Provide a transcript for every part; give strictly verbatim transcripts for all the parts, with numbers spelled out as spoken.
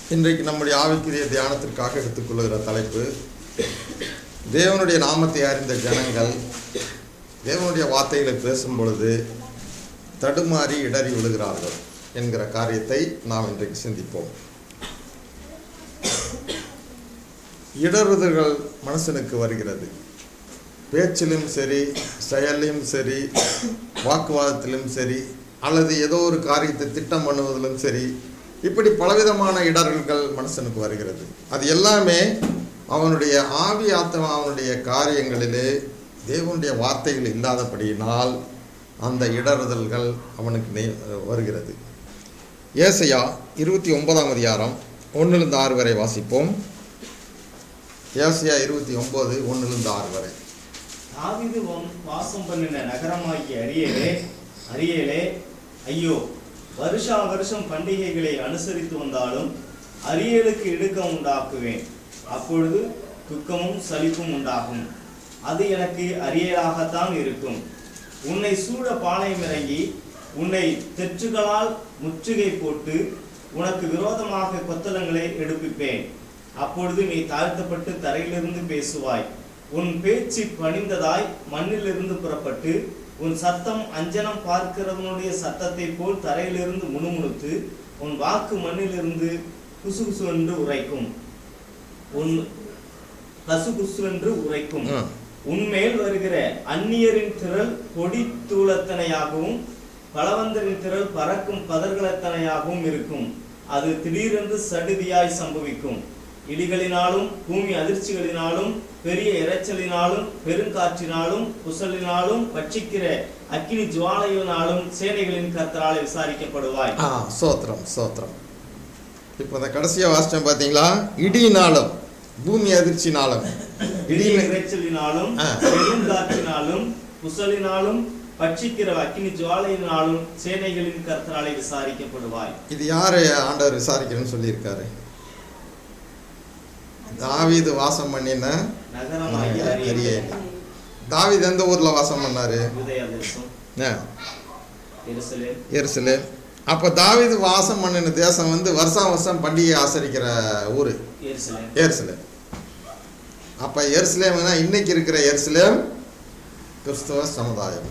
இன்றைக்கு நம்முடைய ஆவிக்குரிய தியானத்திற்காக எடுத்துக்கொள்கிற தலைப்பு, தேவனுடைய நாமத்தை அறிந்த ஜனங்கள் தேவனுடைய வார்த்தைகளை பேசும் பொழுது தடுமாறி இடறி விழுகிறார்கள் என்கிற காரியத்தை நாம் இன்றைக்கு சிந்திப்போம். இடறுதல்கள் மனுஷனுக்கு வருகிறது. பேச்சிலும் சரி, செயலிலும் சரி, வாக்குவாதத்திலும் சரி, அல்லது ஏதோ ஒரு காரியத்தை திட்டம் பண்ணுவதிலும் சரி, இப்படி பலவிதமான இடர்கள் மனுஷனுக்கு வருகிறது. அது எல்லாமே அவனுடைய ஆவி ஆத்மா அவனுடைய காரியங்களிலே தேவனுடைய வார்த்தைகள் இல்லாதபடியினால் அந்த இடறுதல்கள் அவனுக்கு வருகிறது. ஏசாயா இருபத்தி ஒன்பதாம் அதிகாரம் ஒன்றிலிருந்து ஆறு வரை வாசிப்போம். ஏசாயா இருபத்தி ஒன்பது ஒன்றிலிருந்து ஆறு வரை. தாவீது வாசம் பண்ணின நகரமாகிய அரியேலே அரியேலே ஐயோ, வருஷா வருஷம் பண்டிகைகளை அனுசரித்து வந்தாலும் அரியேலுக்கு இடுக்கம் உண்டாக்குவேன். அப்பொழுது துக்கமும் சலிப்பும் உண்டாகும். அது எனக்கு அரியேலாகத்தான் இருக்கும். உன்னை சூழ பாளையம் இறங்கி உன்னை தெற்றுகளால் முற்றுகை போட்டு உனக்கு விரோதமாக கொத்தளங்களை எடுப்பிப்பேன். அப்பொழுது நீ தாழ்த்தப்பட்டு தரையிலிருந்து பேசுவாய். உன் பேச்சு பணிந்ததாய் மண்ணிலிருந்து புறப்பட்டு உன் சத்தம் அஞ்சனம் பார்க்கிறவனுடைய சத்தத்தை போல் தரையிலிருந்து முணுமுணுத்து உன் வாக்கு மண்ணிலிருந்து குசுகுசு என்று உரைக்கும். உன் கசுகுசு என்று உரைக்கும். உன்மேல் வருகிற அந்நியரின் திரள் கொடி தூளத்தனையாகவும் பலவந்தரின் திரள் பறக்கும் பதர்களத்தனையாகவும் இருக்கும். அது திடீரென்று சடுதியாய் சம்பவிக்கும். இடிகளினாலும் பூமி அதிர்ச்சிகளினாலும் பெரிய இறைச்சலினாலும் பெருங்காற்றினாலும் புசலினாலும் பட்சிக்கிற அக்கினி ஜுவாலையினாலும் சேனைகளின் கர்த்தரால் விசாரிக்கப்படுவாய். ஆ சோத்திரம் சோத்திரம். இப்போ இந்த கடைசியா வாசிச்சோம் பார்த்தீங்களா? இடியினாலும் பூமி அதிர்ச்சினாலும் இடி இறைச்சலினாலும் பெருங்காற்றினாலும் புசலினாலும் பட்சிக்கிற அக்கினி ஜுவாலையினாலும் சேனைகளின் கர்த்தராலே விசாரிக்கப்படுவாய். இது யாரு ஆண்டவர் விசாரிக்கணும்னு சொல்லியிருக்காரு? தாவீது வாசம் பண்ணின நகரமாகிய. தாவீது எந்த ஊர்ல வாசம் பண்ணாரு? எருசலேம். அப்ப தாவீது வாசம் பண்ணின தேசம் வந்து வருஷம் வருஷம் பண்டிகை ஆசரிக்கிற ஊரு எருசலேம். அப்ப எருசலேம்னா இன்னைக்கு இருக்கிற எருசலேம் கிறிஸ்தவ சமுதாயம்.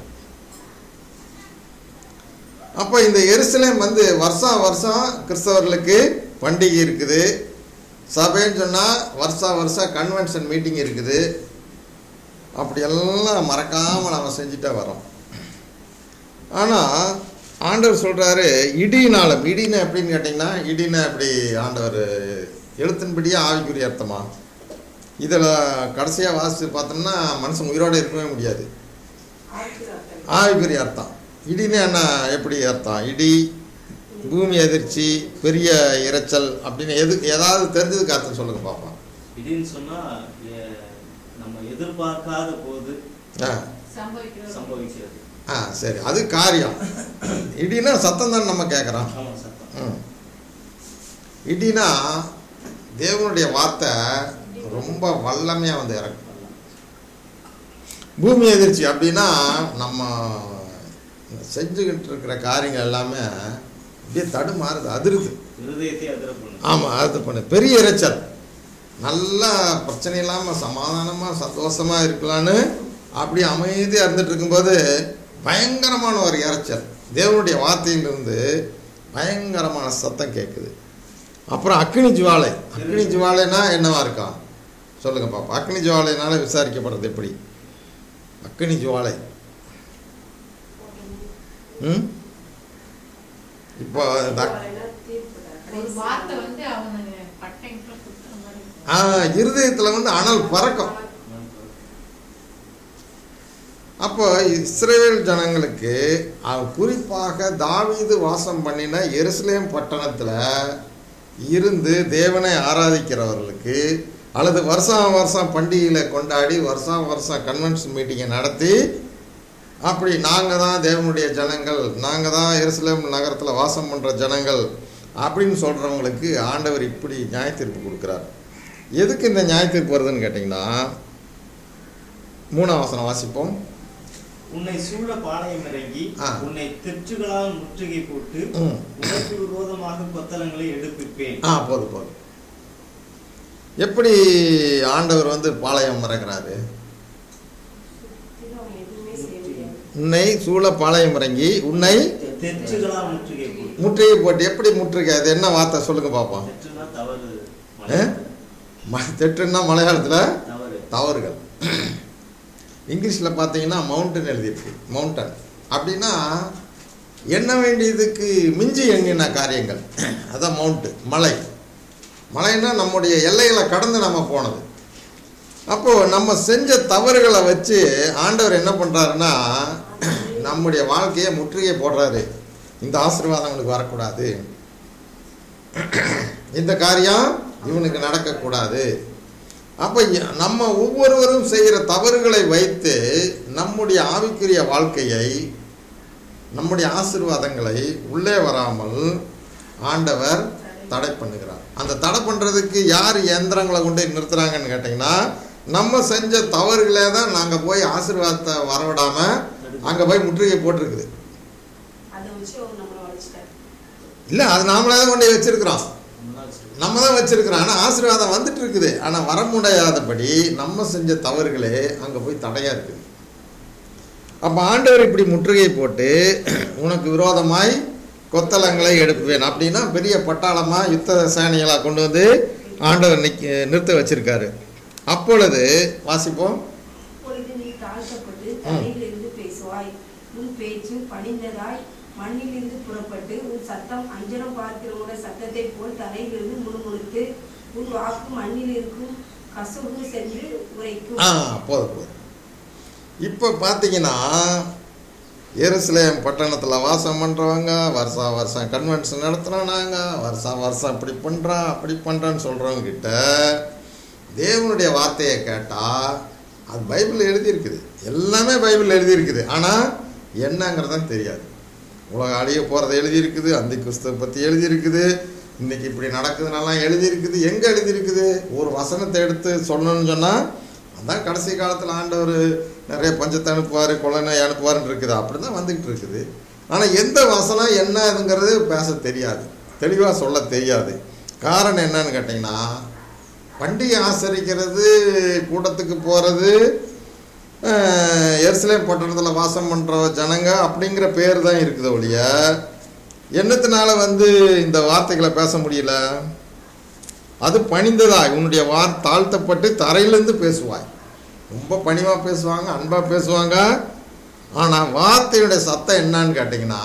அப்ப இந்த எருசலேம் வந்து வருஷம் வருஷம் கிறிஸ்தவர்களுக்கு பண்டிகை இருக்குது. சபைன்னு சொன்னால் வருஷா வருஷம் கன்வென்ஷன் மீட்டிங் இருக்குது. அப்படியெல்லாம் மறக்காமல் நம்ம செஞ்சுட்டே வரோம். ஆனால் ஆண்டவர் சொல்கிறாரு இடினாலும். இடினா எப்படின்னு கேட்டிங்கன்னா, இடினா எப்படி ஆண்டவர் எழுத்தின்படியே ஆவிக்குரிய அர்த்தமா? இதில் கடைசியாக வாசித்து பார்த்தோம்னா மனுஷன் உயிரோடு இருக்கவே முடியாது. ஆவிக்குரிய அர்த்தம். இடினா என்ன, எப்படி அர்த்தம்? இடி, பூமி அதிர்ச்சி, பெரிய இறைச்சல் அப்படின்னு எது ஏதாவது தெரிஞ்சதுக்கு அர்த்தம் சொல்லுங்க பாப்போம். இடின்னு சொன்னா நம்ம எதிர்பார்க்காத போது சம்பவிக்கிறது. ஆ சரி, அது காரியம். இடினா சத்தம் தான் நம்ம கேட்குறோம். ம் இடினா தேவனுடைய வார்த்தை ரொம்ப வல்லமையாக வந்து இறக்கும். பூமி அதிர்ச்சி அப்படின்னா நம்ம செஞ்சுக்கிட்டு இருக்கிற காரியங்கள் எல்லாமே அப்படியே தடுமாறுது, அதிருது. ஆமாம், அது பண்ணு. பெரிய இறைச்சல், நல்லா பிரச்சனை இல்லாமல் சமாதானமாக சந்தோஷமாக இருக்கலான்னு அப்படி அமைதியாக இருந்துட்டு இருக்கும்போது பயங்கரமான ஒரு இறைச்சல், தேவனுடைய வார்த்தையிலிருந்து பயங்கரமான சத்தம் கேட்குது. அப்புறம் அக்னி ஜுவாலை. அக்னி ஜுவாலைனா என்னவா இருக்கான் சொல்லுங்க பாப்பா. அக்னி ஜுவாலைனால விசாரிக்கப்படுறது எப்படி? அக்னி ஜுவாலை. ம் இப்போ இருதயத்துல வந்து அனல் பறக்கும். அப்போ இஸ்ரவேல் ஜனங்களுக்கு, குறிப்பாக தாவீது வாசம் பண்ணின எருசலேம் பட்டணத்துல இருந்து தேவனை ஆராதிக்கிறவர்களுக்கு, அல்லது வருஷம் வருஷம் பண்டிகைகளை கொண்டாடி வருஷம் வருஷம் கன்வென்ஷன் மீட்டிங்கை நடத்தி அப்படி நாங்கள் தான் தேவனுடைய ஜனங்கள், நாங்கள் தான் எருசலேம் நகரத்தில் வாசம் பண்ணுற ஜனங்கள் அப்படின்னு சொல்கிறவங்களுக்கு ஆண்டவர் இப்படி நியாயத்தீர்ப்பு கொடுக்குறார். எதுக்கு இந்த நியாயத்தீர்ப்பு வருதுன்னு கேட்டிங்கன்னா, மூணாம் வசனம் வாசிப்போம். உன்னை சூழ பாளையம் இறங்கி ஆ. உன்னை தெற்றுகளால் முற்றுகை போட்டு ம். உனக்கு விரோதமாக கொத்தளங்களை எடுப்பிப்பேன். ஆ போதும் போதும். எப்படி ஆண்டவர் வந்து பாளையம் இறங்குறாரு? உன்னை சூழ பாளையம் இறங்கி உன்னை தெற்றுகளால் முற்றுகை போட்டு. முற்றுகை போட்டு. எப்படி முற்றுகை? அது என்ன வார்த்தை சொல்லுங்க பார்ப்போம். தெற்றுனா தவறு. ம- தெற்றுன்னா மலையாளத்தில் தவறு. தவறுகள். இங்கிலீஷில் பார்த்தீங்கன்னா மவுண்டன் எழுதியிருக்கு. மவுண்டன் அப்படின்னா எண்ண வேண்டியதுக்கு மிஞ்சி எண்ணின காரியங்கள், அதான் மவுண்ட்டு. மலை மலைன்னா நம்முடைய எல்லைகளை கடந்து நம்ம போனது. அப்போது நம்ம செஞ்ச தவறுகளை வச்சு ஆண்டவர் என்ன பண்ணுறாருன்னா நம்முடைய வாழ்க்கையை முற்றுகை போடுறாரு. இந்த ஆசீர்வாதம் அவனுக்கு வரக்கூடாது, இந்த காரியம் இவனுக்கு நடக்கக்கூடாது. அப்போ நம்ம ஒவ்வொருவரும் செய்கிற தவறுகளை வைத்து நம்முடைய ஆவிக்குரிய வாழ்க்கையை, நம்முடைய ஆசீர்வாதங்களை உள்ளே வராமல் ஆண்டவர் தடை பண்ணுகிறார். அந்த தடை பண்ணுறதுக்கு யார் இயந்திரங்களை கொண்டு நிறுத்துகிறாங்கன்னு கேட்டிங்கன்னா, நம்ம செஞ்ச தவறுகளே தான் நாங்கள் போய் ஆசீர்வாதத்தை வரவிடாமல் அங்கே போய் முற்றுகை போட்டிருக்குது. இல்லை, அது நாமளே தான் கொண்டு வச்சிருக்கிறோம், நம்ம தான் வச்சிருக்கிறோம். ஆனால் ஆசீர்வாதம் வந்துட்டு இருக்குது. ஆனால் வர முடியாதபடி நம்ம செஞ்ச தவறுகளே அங்கே போய் தடையாக இருக்குது. அப்போ ஆண்டவர் இப்படி முற்றுகை போட்டு உனக்கு விரோதமாய் கொத்தளங்களை எடுப்புவேன் அப்படின்னா பெரிய பட்டாளமாக யுத்த சேனைகளாக கொண்டு வந்து ஆண்டவர் நிக்க நிறுத்த வச்சிருக்காரு. அப்பொழுது வாசிப்போம். மண்ணிலிருந்து புறப்பட்டு உன் சத்தம் அஞ்சனம் பார்க்கிறவங்க சத்தத்தை போல் தலையிலிருந்து முணுமுணுத்து உன் வாக்கு மண்ணில் இருக்கும் கசுகு சென்று உரைக்கும். ஆ போதும் போதும். இப்போ பார்த்தீங்கன்னா எருசலேம் பட்டணத்தில் வாசம் பண்ணுறவங்க வருஷா வருஷம் கன்வென்ஷன் நடத்துகிறோம், நாங்கள் வருஷா வருஷம் இப்படி பண்ணுறோம் அப்படி பண்ணுறோன்னு சொல்கிறவங்க கிட்ட தேவனுடைய வார்த்தையை கேட்டால் அது பைபிளில் எழுதியிருக்குது, எல்லாமே பைபிளில் எழுதியிருக்குது. ஆனால் என்னங்கிறதான் தெரியாது. உலக அழிய போகிறத எழுதியிருக்குது, அந்த கிறிஸ்துவை பற்றி எழுதியிருக்குது, இன்றைக்கி இப்படி நடக்குதுன்னெல்லாம் எழுதியிருக்குது. எங்கே எழுதியிருக்குது? ஒரு வசனத்தை எடுத்து சொன்னோன்னு சொன்னால் அதான் கடைசி காலத்தில் ஆண்டவர் நிறைய பஞ்சத்தை அனுப்புவார், கொள்ளனை அனுப்புவார்ன்னு இருக்குது. அப்படி தான் வந்துக்கிட்டு இருக்குது. ஆனால் எந்த வசனம் என்னதுங்கிறது பேச தெரியாது, தெளிவாக சொல்ல தெரியாது. காரணம் என்னன்னு கேட்டிங்கன்னா, பண்டிகை ஆசரிக்கிறது, கூட்டத்துக்கு போகிறது, எருசலேம் பட்டணத்தில் வாசம் பண்ணுற ஜனங்க அப்படிங்கிற பேர் தான் இருக்குது ஒழிய என்னத்தினால வந்து இந்த வார்த்தைகளை பேச முடியல? அது பணிந்ததாய் உன்னுடைய வார் தாழ்த்தப்பட்டு தரையிலேருந்து பேசுவாய். ரொம்ப பணிவாக பேசுவாங்க, அன்பாக பேசுவாங்க. ஆனால் வார்த்தையுடைய சத்தம் என்னன்னு கேட்டிங்கன்னா,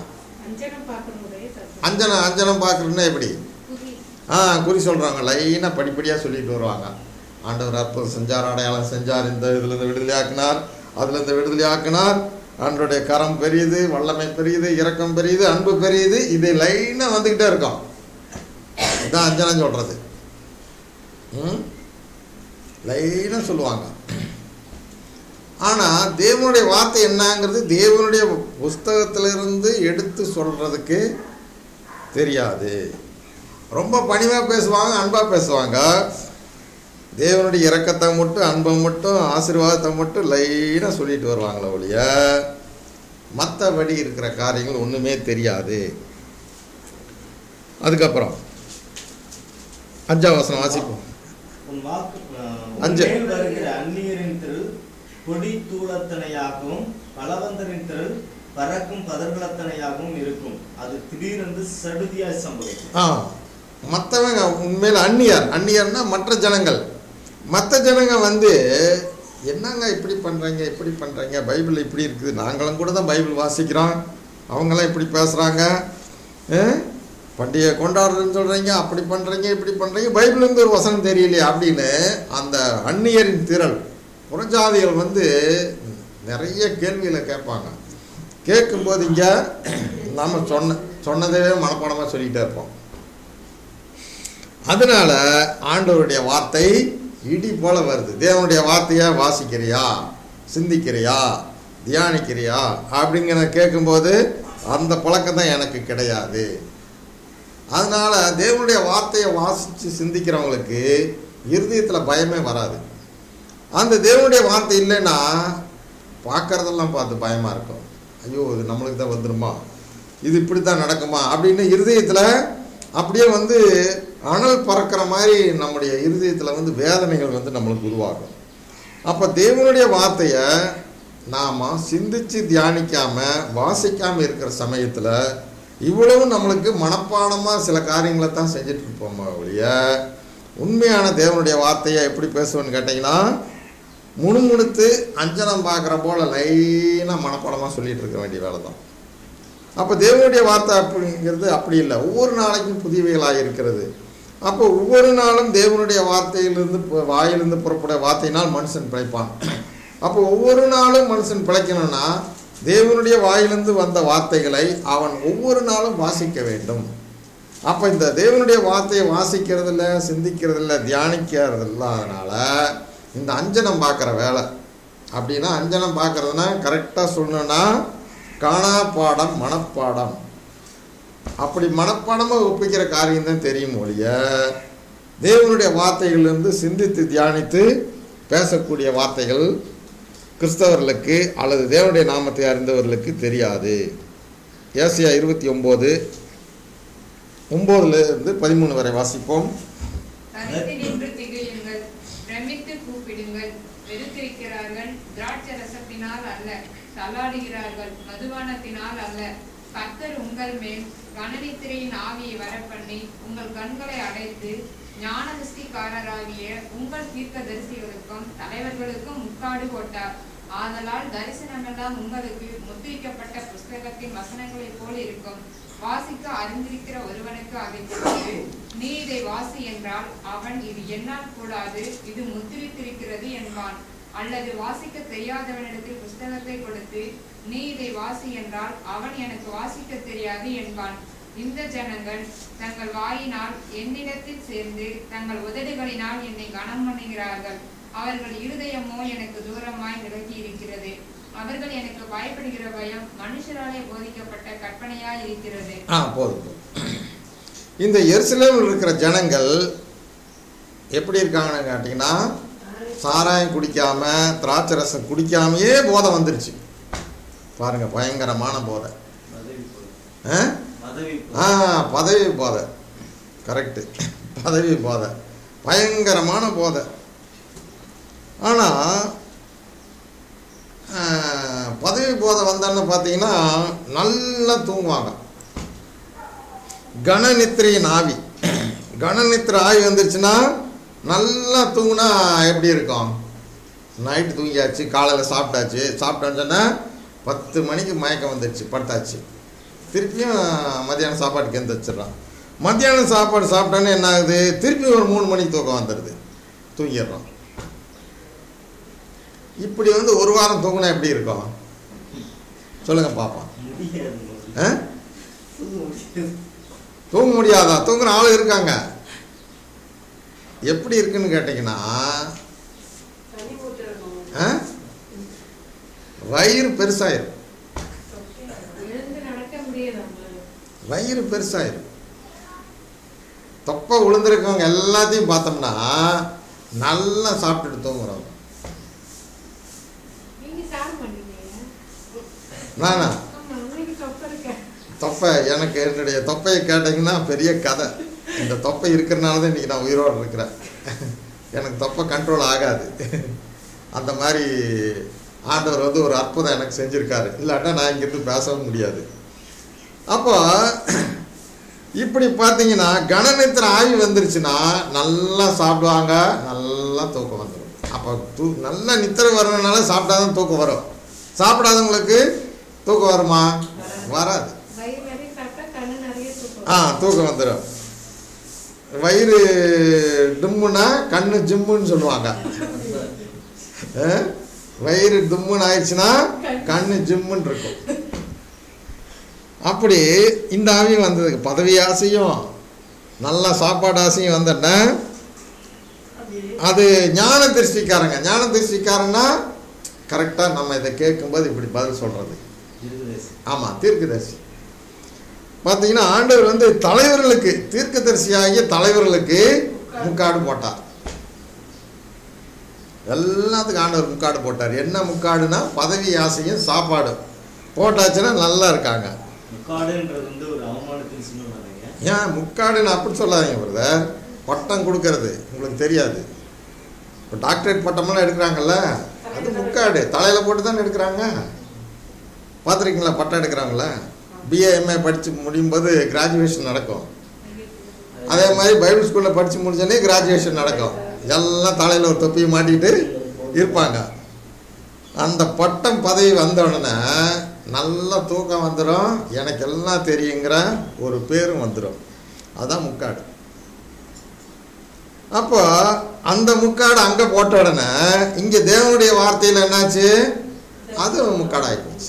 அஞ்சனம் அஞ்சனம் பார்க்குறதுன்னா எப்படி? ஆ குறி சொல்கிறாங்க, லைனாக படிப்படியாக சொல்லிட்டு வருவாங்க. ஆண்டவர் அற்புதம் செஞ்சார், அடையாளம் செஞ்சார், இந்த இதுலேருந்து விடுதலை ஆக்கினார், அதுலேருந்து விடுதலை ஆக்கினார், ஆண்டவருடைய கரம் பெரியது, வல்லமை பெரியது, இரக்கம் பெரியது, அன்பு பெரியது. இது லைனாக வந்துக்கிட்டே இருக்கும். இதுதான் அஞ்சனம் சொல்கிறது. ம் லைனாக சொல்லுவாங்க. ஆனால் தேவனுடைய வார்த்தை என்னங்கிறது தேவனுடைய புஸ்தகத்திலிருந்து எடுத்து சொல்கிறதுக்கு தெரியாது. ரொம்ப பணிவாக பேசுவாங்க, அன்பாக பேசுவாங்க. தேவனுடைய இரக்கத்தை மட்டும், அன்பை மட்டும், ஆசீர்வாதத்தை மட்டும் லைனாக சொல்லிட்டு வருவாங்களே ஒழிய மற்றபடி இருக்கிற காரியங்கள் ஒன்றுமே தெரியாது. அதுக்கப்புறம் அஞ்சாம் வசனம் வாசிப்போம். அஞ்சு வருகிற அந்நியரின் திரள் கொடி தூளத்தனையாகவும் பலவந்தரின் திரள் பறக்கும் பதர்களத்தனையாகவும் இருக்கும். அது திடீரென்று சடுதியாய் சம்பவிக்கும். ஆ மற்றவங்க உண்மையில் அந்நியர், அந்நியர்னா மற்ற ஜனங்கள். மற்ற ஜனங்க வந்து என்னங்க இப்படி பண்ணுறாங்க, இப்படி பண்ணுறாங்க, பைபிள் இப்படி இருக்குது, நாங்களும் கூட தான் பைபிள் வாசிக்கிறோம், அவங்களாம் இப்படி பேசுகிறாங்க, பண்டிகை கொண்டாடுறதுன்னு சொல்கிறீங்க, அப்படி பண்ணுறீங்க, இப்படி பண்ணுறீங்க, பைபிள்லேருந்து ஒரு வசனம் தெரியலையே அப்படின்னு அந்த அந்நியரின் திரள் புறஜாதிகள் வந்து நிறைய கேள்விகளை கேட்பாங்க. கேட்கும்போது இங்கே நாம் சொன்ன சொன்னதே மனப்பாடமாக சொல்லிக்கிட்டே இருப்போம். அதனால் ஆண்டவருடைய வார்த்தை இடி போல வருது. தேவனுடைய வார்த்தையை வாசிக்கிறியா, சிந்திக்கிறியா, தியானிக்கிறியா அப்படிங்கிற கேட்கும்போது அந்த பழக்கம் தான் எனக்கு கிடையாது. அதனால் தேவனுடைய வார்த்தையை வாசித்து பார்க்குறதெல்லாம் பார்த்து பயமாக இருக்கும். ஐயோ இது நம்மளுக்கு தான் வந்துடுமா, இது இப்படி தான் நடக்குமா அப்படின்னு இருதயத்தில் அப்படியே வந்து அனல் பறக்கிற மாதிரி நம்முடைய இருதயத்தில் வந்து வேதனைகள் வந்து நம்மளுக்கு உருவாகும். அப்போ தேவனுடைய வார்த்தையை நாம் சிந்தித்து தியானிக்காமல் வாசிக்காமல் இருக்கிற சமயத்தில் இவ்வளவு நம்மளுக்கு மனப்பாடமாக சில காரியங்களை தான் செஞ்சுட்டு இருப்போம் ஒழிய உண்மையான தேவனுடைய வார்த்தையை எப்படி பேசுவோன்னு கேட்டிங்கன்னா முணுமுணுத்து அஞ்சனம் பார்க்குற போல் லைனாக மனப்பாடமாக சொல்லிகிட்டு இருக்க வேண்டிய வேலை தான். அப்போ தேவனுடைய வார்த்தை அப்படிங்கிறது அப்படி இல்லை, ஒவ்வொரு நாளைக்கும் புதியவைகளாக இருக்கிறது. அப்போ ஒவ்வொரு நாளும் தேவனுடைய வார்த்தையிலிருந்து வாயிலிருந்து புறப்பட வார்த்தையினால் மனுஷன் பிழைப்பான். அப்போ ஒவ்வொரு நாளும் மனுஷன் பிழைக்கணும்னா தேவனுடைய வாயிலிருந்து வந்த வார்த்தைகளை அவன் ஒவ்வொரு நாளும் வாசிக்க வேண்டும். அப்போ இந்த தேவனுடைய வார்த்தையை வாசிக்கிறதில்ல, சிந்திக்கிறதில்ல, தியானிக்கிறதில்ல. அதனால் இந்த அஞ்சனம் பார்க்குற வேலை அப்படின்னா, அஞ்சனம் பார்க்குறதுனா கரெக்டாக சொல்லணுன்னா காணா பாடம் மனப்பாடம். அப்படி மனப்பாடமாக ஒப்பிக்கிற காரியம்தான் தெரியும் ஒழிய தேவனுடைய வார்த்தைகளிலிருந்து சிந்தித்து தியானித்து பேசக்கூடிய வார்த்தைகள் கிறிஸ்தவர்களுக்கு அல்லது தேவனுடைய நாமத்தை அறிந்தவர்களுக்கு தெரியாது. ஏசாயா இருபத்தி ஒம்பது ஒம்போதுல இருந்து பதிமூணு வரை வாசிப்போம். கூப்பிடுங்கள், வெறுத்திருக்கிறார்கள், திராட்சை ரசத்தினால் அல்ல, தள்ளாடுகிறார்கள், மதுபானத்தினால் அல்ல. கர்த்தர் உங்கள் மேல் கனநித்திரையின் ஆவியை வரப்பண்ணி உங்கள் கண்களை அடைத்து ஞான திருஷ்டிக்காரராகிய உங்கள் தீர்க்க தரிசிகளுக்கும் தலைவர்களுக்கும் முக்காடு போட்டார். ஆதலால் தரிசனமெல்லாம் உங்களுக்கு முத்திரிக்கப்பட்ட புஸ்தகத்தின் வசனங்களைப் போல இருக்கும். வாசிக்க அறிந்திருக்கிற ஒருவனுக்கு அதை கொடுத்து, நீ இதை வாசி என்றால் அவன் இது என்னால் கூடாது, இது முத்திரித்திருக்கிறது என்பான். அல்லது வாசிக்க தெரியாதவனிடத்தில் புஸ்தகத்தை கொடுத்து, நீ இதை வாசி என்றால் அவன் எனக்கு வாசிக்க தெரியாது என்பான். இந்த ஜனங்கள் தங்கள் வாயினால் என்னிடத்தில் சேர்ந்து தங்கள் உதடுகளினால் என்னை கனம் பண்ணுகிறார்கள். அவர்கள் இருதயமோ எனக்கு தூரமாய் விலகி இருக்கிறது. அவர்கள் எனக்கு பயப்படுகிற பயம் மனுஷராலே போதிக்கப்பட்ட கற்பனையாய் இருக்கிறது. ஆ போதும். இந்த எருசலேமில் இருக்கிற ஜனங்கள் எப்படி இருக்காங்கன்னு கேட்டிங்கன்னா, சாராயம் குடிக்காம திராட்சை ரசம் குடிக்காமையே போதை வந்துருச்சு பாருங்க. பயங்கரமான போதை. ஆ பதவி போதை. கரெக்டு, பதவி போதை, பயங்கரமான போதை. ஆனால் பதவி போதை வந்தான்னு பார்த்தீங்கன்னா நல்லா தூங்குவாங்க. கனநித்திரையின் ஆவி, கனநித்திரை ஆவி வந்துருச்சுன்னா நல்லா தூங்குனா எப்படி இருக்கும்? நைட்டு தூங்கியாச்சு, காலையில் சாப்பிட்டாச்சு, சாப்பிட்டாச்சுன்னா பத்து மணிக்கு மயக்கம் வந்துடுச்சு, படுத்தாச்சு. திருப்பியும் மத்தியானம் சாப்பாட்டுக்கு எந்திரிச்சிட்றான். மத்தியானம் சாப்பாடு சாப்பிட்டானே என்ன ஆகுது? திருப்பி ஒரு மூணு மணிக்கு தூக்கம் வந்துடுது, தூங்கிடுறான். இப்படி வந்து ஒரு வாரம் தூங்கினா எப்படி இருக்கும் சொல்லுங்க பாப்பா? தூங்க முடியாதா? தூங்குற ஆள் இருக்காங்க. எப்படி இருக்குன்னு கேட்டீங்கன்னா, வயிறு பெருசாயிரும், வயிறு பெருசாயிரும். தொப்பை விழுந்திருக்கவங்க எல்லாத்தையும் பார்த்தோம்னா நல்லா சாப்பிட்டுட்டு தூங்குறவங்க. நானா தொப்பை, எனக்கு என்னுடைய தொப்பையை கேட்டிங்கன்னா பெரிய கதை. இந்த தொப்பை இருக்கிறனால தான் இன்றைக்கி நான் உயிரோடு இருக்கிறேன். எனக்கு தொப்பை கண்ட்ரோல் ஆகாது. அந்த மாதிரி ஆண்டவர் வந்து ஒரு அற்புதம் எனக்கு செஞ்சுருக்காரு. இல்லாட்டா நான் இங்கேருந்து பேசவும் முடியாது. அப்போ இப்படி பார்த்தீங்கன்னா கனநித்திரை ஆவி வந்துருச்சுன்னா நல்லா சாப்பிடுவாங்க, நல்லா தூக்கம் வந்துடும். அப்போ தூ நல்லா நித்திரை வரணுனால சாப்பிட்டாதான் தூக்கம் வரும். சாப்பிடாதவங்களுக்கு தூக்கம் வருமா? வராது. ஆ தூக்கம் வந்துடும். வயிறு டிம்முன்னா கண்ணு ஜிம்முன்னு சொல்லுவாங்க. வயிறு டிம்முன்னு ஆயிடுச்சுன்னா கண்ணு ஜிம்முன்னு இருக்கும். அப்படி இந்த ஆவியும் வந்ததுக்கு பதவி ஆசையும் நல்லா சாப்பாடு ஆசையும் வந்துட்டா அது ஞான திருஷ்டிக்காரங்க. ஞான திருஷ்டிக்காரன்னா கரெக்டாக நம்ம இதை கேட்கும்போது இப்படி பதில் சொல்கிறது. ஆமாம், தீர்க்கதரிசி. பார்த்தீங்கன்னா ஆண்டவர் வந்து தலைவர்களுக்கு, தீர்க்கதரிசியாகிய தலைவர்களுக்கு முக்காடு போட்டார். எல்லாத்துக்கும் ஆண்டவர் முக்காடு போட்டார். என்ன முக்காடுனா பதவி ஆசையும் சாப்பாடு போட்டாச்சுன்னா நல்லா இருக்காங்க. முக்காடுன்றது வந்து ஒரு அவமானத்தின் சின்னம் தானேங்க. ஏன் முக்காடுன்னு அப்படி சொல்லாதீங்க பிரதர். பட்டம் கொடுக்கறது உங்களுக்கு தெரியாது. இப்போ டாக்டரேட் பட்டமெல்லாம் எடுக்கிறாங்கல்ல, அது முக்காடு தலையில் போட்டு தானே எடுக்கிறாங்க. பார்த்துருக்கீங்களா பட்டம் எடுக்கிறாங்கள? பிஏ எம்ஏ படித்து முடியும் போது கிராஜுவேஷன் நடக்கும். அதே மாதிரி பைபிள் ஸ்கூலில் படித்து முடிச்சோடனே கிராஜுவேஷன் நடக்கும். எல்லாம் தலையில் ஒரு தொப்பியை மாட்டிக்கிட்டு இருப்பாங்க. அந்த பட்டம் பதவி வந்த உடனே நல்ல தூக்கம் வந்துடும், எனக்கு எல்லாம் தெரியுங்கிற ஒரு பேரும் வந்துடும். அதுதான் முக்காடு. அப்போ அந்த முக்காடு அங்கே போட்ட உடனே இங்கே தேவனுடைய வார்த்தையில் என்னாச்சு? அது முக்காடு ஆகிப்போச்சு.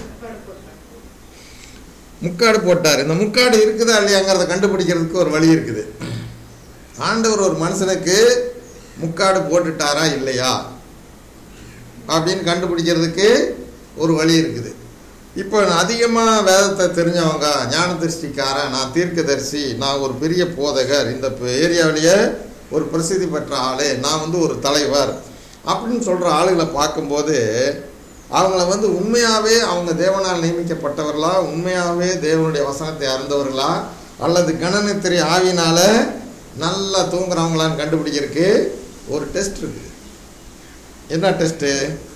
முக்காடு போட்டார். இந்த முக்காடு இருக்குதா இல்லையாங்கிறத கண்டுபிடிக்கிறதுக்கு ஒரு வழி இருக்குது. ஆண்டவர் ஒரு மனுஷனுக்கு முக்காடு போட்டுட்டாரா இல்லையா அப்படின்னு கண்டுபிடிக்கிறதுக்கு ஒரு வழி இருக்குது. இப்போ அதிகமாக வேதத்தை தெரிஞ்சவங்க, ஞான திருஷ்டிக்காரன், நான் தீர்க்கதரிசி, நான் ஒரு பெரிய போதகர், இந்த ஏரியாவிலேயே ஒரு பிரசித்தி பெற்ற ஆள், நான் வந்து ஒரு தலைவர் அப்படின்னு சொல்கிற ஆளுகளை பார்க்கும்போது அவங்கள வந்து உண்மையாகவே அவங்க தேவனால் நியமிக்கப்பட்டவர்களா, உண்மையாகவே தேவனுடைய வசனத்தை அறிந்தவர்களா, அல்லது கணனித்திரை ஆவினால் நல்லா தூங்குறவங்களான்னு கண்டுபிடிக்கிறதுக்கு ஒரு டெஸ்ட் இருக்குது. என்ன டெஸ்ட்டு?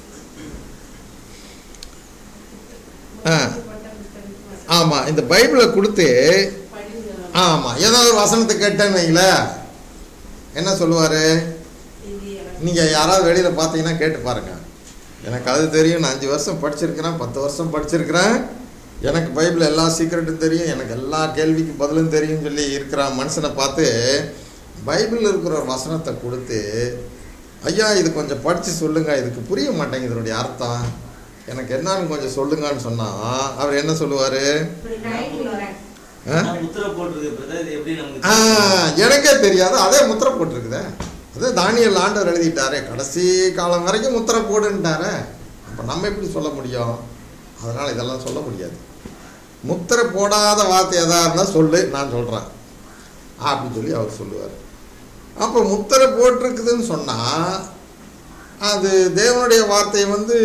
ஆ ஆமாம், இந்த பைபிளை கொடுத்து ஆமாம் ஏதாவது ஒரு வசனத்தை கேட்டேன்னு வைங்கள, என்ன சொல்லுவார்? நீங்கள் யாராவது வெளியில் பார்த்தீங்கன்னா கேட்டு பாருங்கள், எனக்கு அது தெரியும், நான் அஞ்சு வருஷம் படிச்சிருக்கிறேன், பத்து வருஷம் படிச்சிருக்கிறேன், எனக்கு பைபிள் எல்லா சீக்ரெட்டும் தெரியும், எனக்கு எல்லா கேள்விக்கு பதிலும் தெரியும்னு சொல்லி இருக்கிற மனுஷனை பார்த்து பைபிளில் இருக்கிற ஒரு வசனத்தை கொடுத்து, ஐயா இது கொஞ்சம் படித்து சொல்லுங்கள், இதுக்கு புரிய மாட்டேங்குது இதனுடைய அர்த்தம், எனக்கு என்னன்னு கொஞ்சம் சொல்லுங்கன்னு சொன்னால் அவர் என்ன சொல்லுவார்? எனக்கே தெரியாது, அதே முத்திரை போட்டிருக்குதே, அதே தானியல் ஆண்டவர் எழுதிட்டாரே, கடைசி காலம் வரைக்கும் முத்திரை போடுன்ட்டாரே, அப்போ நம்ம எப்படி சொல்ல முடியும்? அதனால் இதெல்லாம் சொல்ல முடியாது. முத்திரை போடாத வார்த்தை எதாக இருந்தால் சொல்லு, நான் சொல்கிறேன் அப்படின்னு சொல்லி அவர் சொல்லுவார். அப்போ முத்திரை போட்டிருக்குதுன்னு சொன்னால் அது தேவனுடைய வார்த்தையை வந்து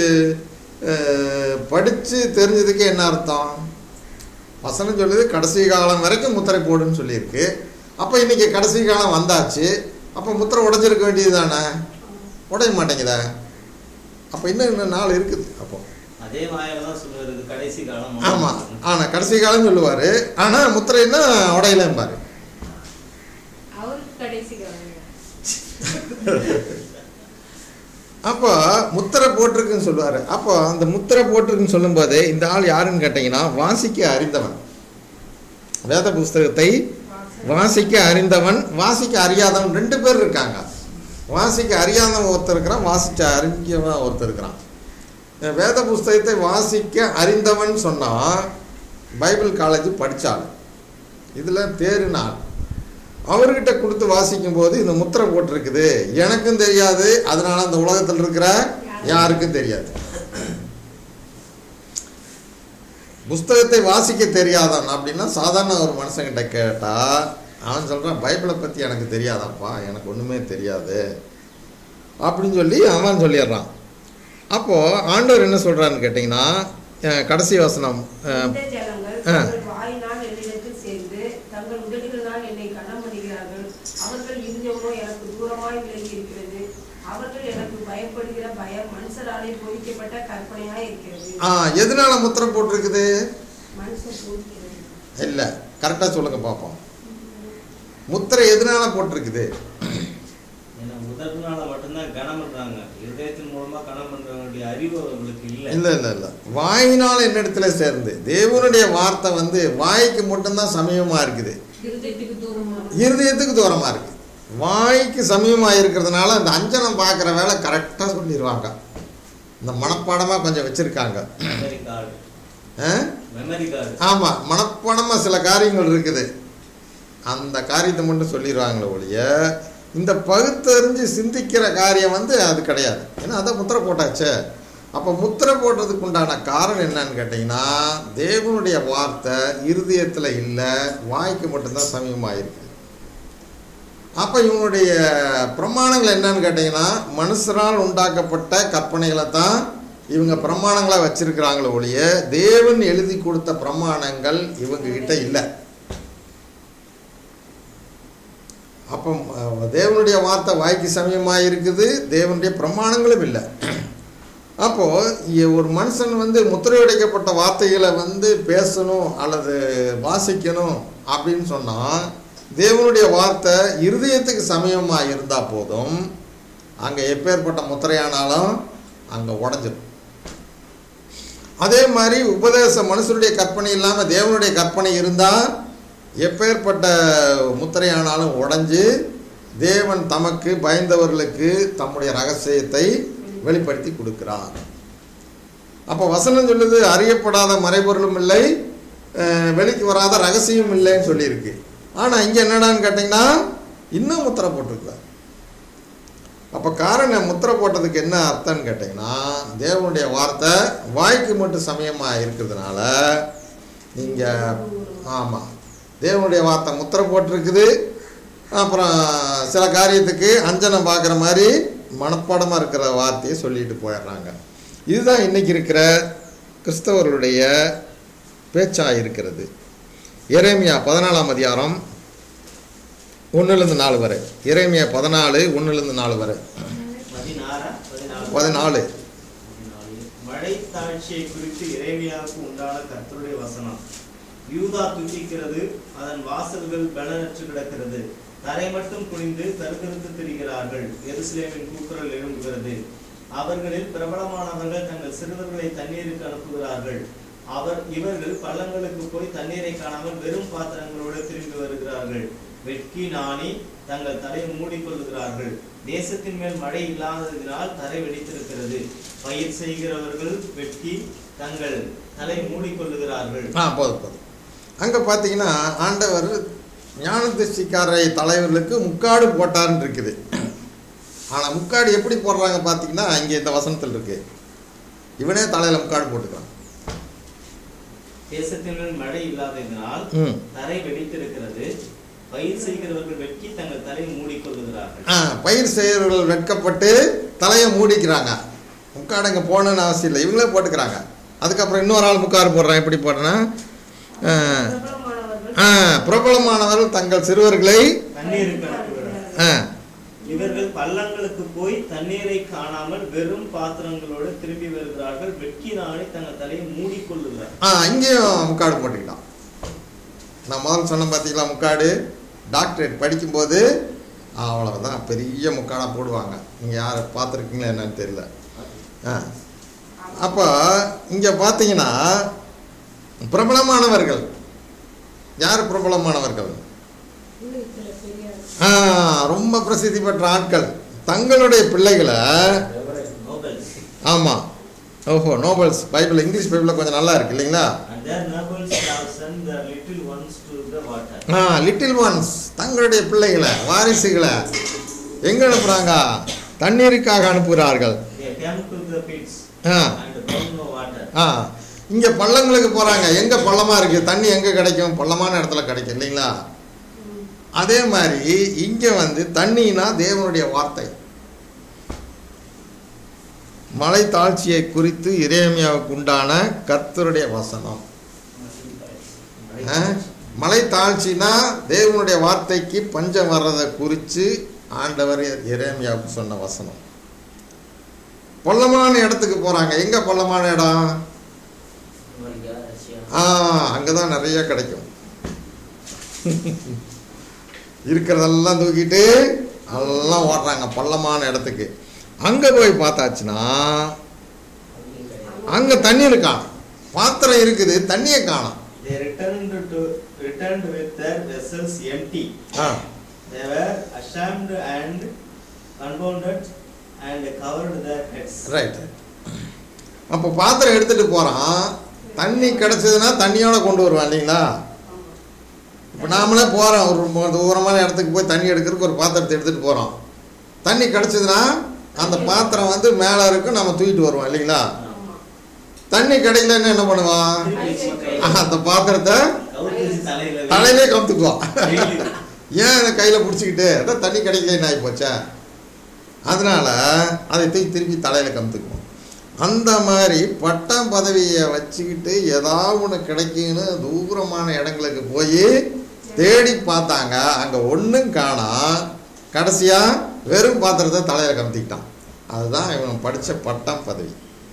படித்து தெரிஞ்சதுக்கு என்ன அர்த்தம்? வசனம் சொல்லுது கடைசி காலம் வரைக்கும் முத்திரை போடுன்னு சொல்லியிருக்கு. அப்போ இன்றைக்கி கடைசி காலம் வந்தாச்சு, அப்போ முத்திரை உடைஞ்சிருக்க வேண்டியது தானே, உடைய மாட்டேங்குதா? அப்போ இன்னும் இன்னும் நாள் இருக்குது. அப்போ அதே வாயால தான் சொல்லுவாரு கடைசி காலம். ஆமாம், ஆனால் கடைசி காலம் சொல்லுவார், ஆனால் முத்திரைன்னா உடையலம்பாரு. அப்போ முத்திரை போட்டிருக்குன்னு சொல்லுவார். அப்போ அந்த முத்திரை போட்டிருக்குன்னு சொல்லும்போது இந்த ஆள் யாருன்னு கேட்டிங்கன்னா வாசிக்க அறிந்தவன், வேத புஸ்தகத்தை வாசிக்க அறிந்தவன், வாசிக்க அறியாதவன், ரெண்டு பேர் இருக்காங்க. வாசிக்க அறியாதவன் ஒருத்தர் இருக்கிறான், வாசிக்க அறிஞ்சவன் ஒருத்தர் இருக்கிறான். வேத புஸ்தகத்தை வாசிக்க அறிந்தவன் சொன்னால் பைபிள் காலேஜ் படித்தாள், இதில் தேறினாள், அவர்கிட்ட கொடுத்து வாசிக்கும் போது இந்த முத்திரை போட்டிருக்குது, எனக்கும் தெரியாது, அதனால அந்த உலகத்தில் இருக்கிற யாருக்கும் தெரியாது. புஸ்தகத்தை வாசிக்க தெரியாதான் அப்படின்னா சாதாரண ஒரு மனுஷங்கிட்ட கேட்டால் அவன் சொல்கிறான் பைபிளை பற்றி எனக்கு தெரியாதாப்பா, எனக்கு ஒன்றுமே தெரியாது அப்படின்னு சொல்லி அவன் சொல்லிடுறான். அப்போது ஆண்டவர் என்ன சொல்கிறான்னு கேட்டிங்கன்னா கடைசி வசனம், எதனால முத்திரை போட்டிருக்குது? இல்லை, கரெக்டாக சொல்லுங்க பார்ப்போம். முத்திரை எதனால போட்டிருக்குது? இல்லை இல்லை இல்லை வாயினால் என்னிடத்துல சேர்ந்து தேவனுடைய வார்த்தை வந்து வாய்க்கு மட்டும்தான் சமீபமா இருக்குது, இருதயத்துக்கு தூரமா இருக்கு. வாய்க்கு சமீபமாக இருக்கிறதுனால அந்த அஞ்சனம் பார்க்குற வேலை கரெக்டாக சொல்லிடுவாங்க. இந்த மனப்பாடமாக கொஞ்சம் வச்சுருக்காங்க. ஆமாம், மனப்பாடமாக சில காரியங்கள் இருக்குது, அந்த காரியத்தை மட்டும் சொல்லிடுவாங்களே ஒழிய இந்த பகுத்தறிஞ்சு சிந்திக்கிற காரியம் வந்து அது கிடையாது. ஏன்னா அதான் முத்திரை போட்டாச்சே. அப்போ முத்திரை போடுறதுக்கு உண்டான காரணம் என்னன்னு கேட்டிங்கன்னா தேவனுடைய வார்த்தை இருதயத்தில் இல்லை, வாய்க்கு மட்டும்தான் சமீபமாக இருக்குது. அப்போ இவனுடைய பிரமாணங்கள் என்னன்னு கேட்டிங்கன்னா மனுஷரால் உண்டாக்கப்பட்ட கற்பனைகளை தான் இவங்க பிரமாணங்களாக வச்சிருக்கிறாங்களே ஒழிய தேவன் எழுதி கொடுத்த பிரமாணங்கள் இவங்க கிட்ட இல்லை. அப்போ தேவனுடைய வார்த்தை வாய்க்கு சமயமாக இருக்குது, தேவனுடைய பிரமாணங்களும் இல்லை. அப்போது ஒரு மனுஷன் வந்து முத்திரையடைக்கப்பட்ட வார்த்தைகளை வந்து பேசணும் அல்லது வாசிக்கணும் அப்படின்னு சொன்னால் தேவனுடைய வார்த்தை இருதயத்துக்கு சமயமாக இருந்தால் போதும். அங்கே எப்பேற்பட்ட முத்திரையானாலும் அங்கே உடஞ்சிடும். அதே மாதிரி உபதேச மனுஷனுடைய கற்பனை இல்லாமல் தேவனுடைய கற்பனை இருந்தால் எப்பேற்பட்ட முத்திரையானாலும் உடைஞ்சு தேவன் தமக்கு பயந்தவர்களுக்கு தம்முடைய ரகசியத்தை வெளிப்படுத்தி கொடுக்கிறார். அப்போ வசனம் சொல்லுது அறியப்படாத மறைபொருளும் இல்லை, வெளிக்கு வராத ரகசியம் இல்லைன்னு சொல்லியிருக்கு. ஆனால் இங்கே என்னடான்னு கேட்டிங்கன்னா இன்னும் முத்திரை போட்டிருக்கிறார். அப்போ காரணம் முத்திரை போட்டதுக்கு என்ன அர்த்தம்னு கேட்டிங்கன்னா தேவனுடைய வார்த்தை வாய்க்கு மட்டும் சமயமாக இருக்கிறதுனால நீங்கள் ஆமாம் தேவனுடைய வார்த்தை முத்திரை போட்டிருக்குது. அப்புறம் சில காரியத்துக்கு அஞ்சனம் பார்க்குற மாதிரி மனப்பாடமாக இருக்கிற வார்த்தையை சொல்லிட்டு போயிடுறாங்க. இதுதான் இன்றைக்கி இருக்கிற கிறிஸ்தவர்களுடைய பேச்சாக இருக்கிறது. எரேமியா பதினாலாம் அதிகாரம் ஒன்றுலேருந்து நாலு வரை. எரேமியா பதினாலு ஒன்றுலேருந்து நாலு வரை. பதினாலு மழை தாழ்ச்சியை குறித்து எரேமியாவுக்கு உண்டான கர்த்தருடைய வசனம். யூதா துதிக்கிறது, அதன் வாசல்கள் பலனற்று கிடக்கிறது, தரை மட்டும் குனிந்து கருக்கறுத்து திரிகிறார்கள், எருசலேமின் கூக்குரல் எழும்புகிறது. அவர்களில் பிரபலமானவர்கள் தங்கள் சிறுவர்களை தண்ணீருக்கு அனுப்புகிறார்கள். அவர் இவர்கள் பள்ளங்களுக்கு போய் தண்ணீரை காணாமல் வெறும் பாத்திரங்களோடு திரும்பி வருகிறார்கள். வெட்கி நாணி தங்கள் தலையை மூடிக்கொள்கிறார்கள். தேசத்தின் மேல் மழை இல்லாததினால் தரை வெடித்திருக்கிறது. பயிர் செய்கிறவர்கள் வெட்கி தங்கள் தலை மூடிக்கொள்ளுகிறார்கள். ஆ போதும் போதும். அங்கே பார்த்தீங்கன்னா ஆண்டவர் ஞானதிஷ்டிக்காரை தலைவர்களுக்கு முக்காடு போட்டார்ன்னு இருக்குது. ஆனால் முக்காடு எப்படி போடுறாங்க பார்த்தீங்கன்னா இங்கே இந்த வசனத்தில் இருக்கு, இவனே தலையில் முக்காடு போட்டுக்கிறான். தேசத்தின் மேல் மழை இல்லாததினால் தரை வெடித்திருக்கிறது. பயிர் செய்கிறவர்கள் வெட்கி தங்கள் தலையை மூடிக்கொள்ளுகிறார்கள். ஆ பயிர் செய்கிறவர்கள் வெட்கப்பட்டு தலையை மூடிக்கிறாங்க. முக்காடு அங்கே போகணுன்னு அவசியம் இல்லை, இவங்களே போட்டுக்கிறாங்க. அதுக்கப்புறம் இன்னொரு ஆள் முக்காடு போடுறான். எப்படி போடுறேன்னா பிரபலமானவர்கள் தங்கள் சிறுவர்களை தண்ணீருக்கு அனுப்புகிறார்கள். இவர்கள் பள்ளங்களுக்கு போய் தண்ணீரை காணாமல் வெறும் பாத்திரங்களோடு திரும்பி வருகிறார்கள். வெட்கி நாணி தங்கள் தலையை மூடிக்கொள்ளுகிறார்கள். ஆ இங்கேயும் முக்காடு போட்டுக்கலாம். நான் முதல்ல சொன்ன பார்த்தீங்களா, முக்காடு டாக்டரேட் படிக்கும்போது அவ்வளோதான் பெரிய முக்காடாக போடுவாங்க. நீங்கள் யாரை பார்த்துருக்கீங்களா என்னன்னு தெரியல. ஆ அப்போ இங்கே பார்த்தீங்கன்னா பிரபலமானவர்கள் யார்? பிரபலமானவர்கள் ஆ ரொம்ப பிரசித்தி பெற்ற ஆட்கள் தங்களுடைய பிள்ளைகளை, ஆமாம் ஓஹோ நோபல்ஸ் பைபிள் இங்கிலீஷ் பைபிளில் கொஞ்சம் நல்லா இருக்கு இல்லைங்களா? ஆ லிட்டில் ஒன்ஸ் தங்களுடைய பிள்ளைகளை வாரிசுகளை எங்கே அனுப்புகிறாங்க? தண்ணீருக்காக அனுப்புகிறார்கள். ஆ ஆ இங்கே பள்ளங்களுக்கு போகிறாங்க. எங்கே பள்ளமாக இருக்குது, தண்ணி எங்கே கிடைக்கும்? பள்ளமான இடத்துல கிடைக்கும் இல்லைங்களா? அதே மாதிரி இங்கே வந்து தண்ணினா தேவனுடைய வார்த்தை. மலை தாழ்ச்சியை குறித்து எரேமியாவுக்கு உண்டான கர்த்தருடைய வசனம். மலை தாழ்ச்சினா தேவனுடைய வார்த்தைக்கு பஞ்சம் வர்றதை குறித்து ஆண்டவர் எரேமியாவுக்கு சொன்ன வசனம். பள்ளமான இடத்துக்கு போகிறாங்க. எங்கே பள்ளமான இடம்? ஆ அங்கே தான் நிறைய கிடைக்கும். இருக்கிறதெல்லாம் தூக்கிட்டு எல்லாம் ஓடுறாங்க பள்ளமான இடத்துக்கு. அங்கே போய் பார்த்தாச்சுன்னா அங்கே தண்ணி இருக்கான், பாத்திரம் இருக்குது, தண்ணியை காணோம். They returned to returned with their vessels empty. Ah. They were ashamed and confounded and covered their heads. Right. அப்போ பாத்திரம் எடுத்துட்டு போறான். தண்ணி கிடைச்சதுன்னா தண்ணியோட கொண்டு வருவான் இல்லைங்களா? இப்போ நாமளே போகிறோம் ஒரு தூரமான இடத்துக்கு போய் தண்ணி எடுக்கிறதுக்கு ஒரு பாத்திரத்தை எடுத்துகிட்டு போகிறோம். தண்ணி கிடச்சிதுன்னா அந்த பாத்திரம் வந்து மேலே இருக்கும், நம்ம தூக்கிட்டு வருவோம் இல்லைங்களா? தண்ணி கிடைக்கலன்னு என்ன பண்ணுவான்? அந்த பாத்திரத்தை தலையிலே கவுத்துக்குவான். ஏன் அதை கையில் பிடிச்சிக்கிட்டு அதான் தண்ணி கிடைக்கலன்னு ஆகி போச்சா, அதனால் அதை தூக்கி திருப்பி தலையில் கமுத்துக்குவோம். அந்த மாதிரி பட்டம் பதவியை வச்சுக்கிட்டு ஏதாவது ஒன்று கிடைக்குன்னு தூரமான இடங்களுக்கு போய் தேடி பார்த்தாங்க. அங்கே ஒன்றும் காணா, கடைசியாக வெறும் பாத்திரத்தை தலையில் கமுத்திக்கிட்டான். அதுதான் இவன் படித்த பட்டம் பதவி.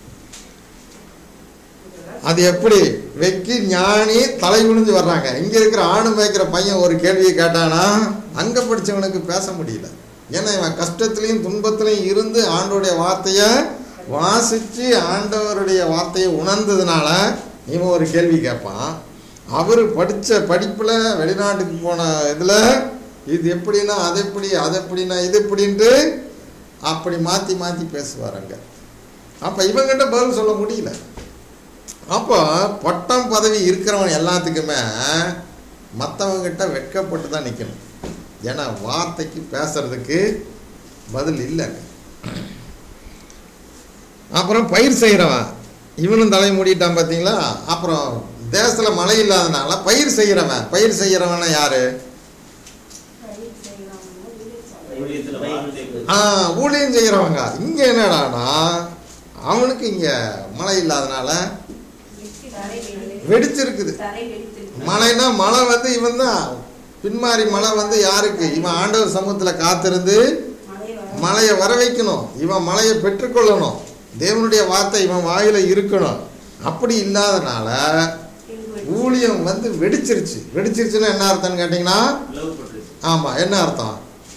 அது எப்படி வெக்கி ஞானி தலை குனிஞ்சு வர்றாங்க. இங்கே இருக்கிற ஆணு மேய்க்கிற பையன் ஒரு கேள்வியை கேட்டானா அங்கே படித்தவனுக்கு பேச முடியல. ஏன்னா இவன் கஷ்டத்துலேயும் துன்பத்துலேயும் இருந்து ஆண்டோடைய வார்த்தையை வாசித்து ஆண்டவருடைய வார்த்தையை உணர்ந்ததுனால இவன் ஒரு கேள்வி கேட்பான். அவர் படித்த படிப்பில் வெளிநாட்டுக்கு போன இதில் இது எப்படின்னா அது எப்படி, அது எப்படின்னா இது எப்படின்ட்டு அப்படி மாற்றி மாற்றி பேசுவாருங்க. அப்போ இவங்கிட்ட பதில் சொல்ல முடியல. அப்போ பட்டம் பதவி இருக்கிறவன் எல்லாத்துக்குமே மற்றவங்கிட்ட வெட்கப்பட்டு தான் நிற்கணும். ஏன்னா வார்த்தைக்கு பேசுறதுக்கு பதில் இல்லைங்க. அப்புறம் பயிர் செய்கிறவன் இவனும் தலை மூடிட்டான் பார்த்தீங்களா. அப்புறம் தேசத்தில் மழை இல்லாதனால பயிர் செய்கிறவன் பயிர் செய்கிறவனா யாரு? ஆ ஊழியம் செய்கிறவங்க. இங்கே என்னடானா அவனுக்கு இங்கே மழை இல்லாதனால வெடிச்சிருக்குது. மழைனா மழை வந்து இவன் தான் பின்மாறி மழை வந்து யாருக்கு? இவன் ஆண்டவர் சமூகத்தில் காத்திருந்து மழையை வர வைக்கணும். இவன் மழையை பெற்றுக்கொள்ளணும். தேவனுடைய வார்த்தை இவன் வாயில இருக்கணும். அப்படி இல்லாதனால ஊழியம் வந்து வெடிச்சிருச்சு. வெடிச்சிருச்சுன்னா என்ன அர்த்தம்னு கேட்டீங்கன்னா, ஆமா என்ன அர்த்தம்?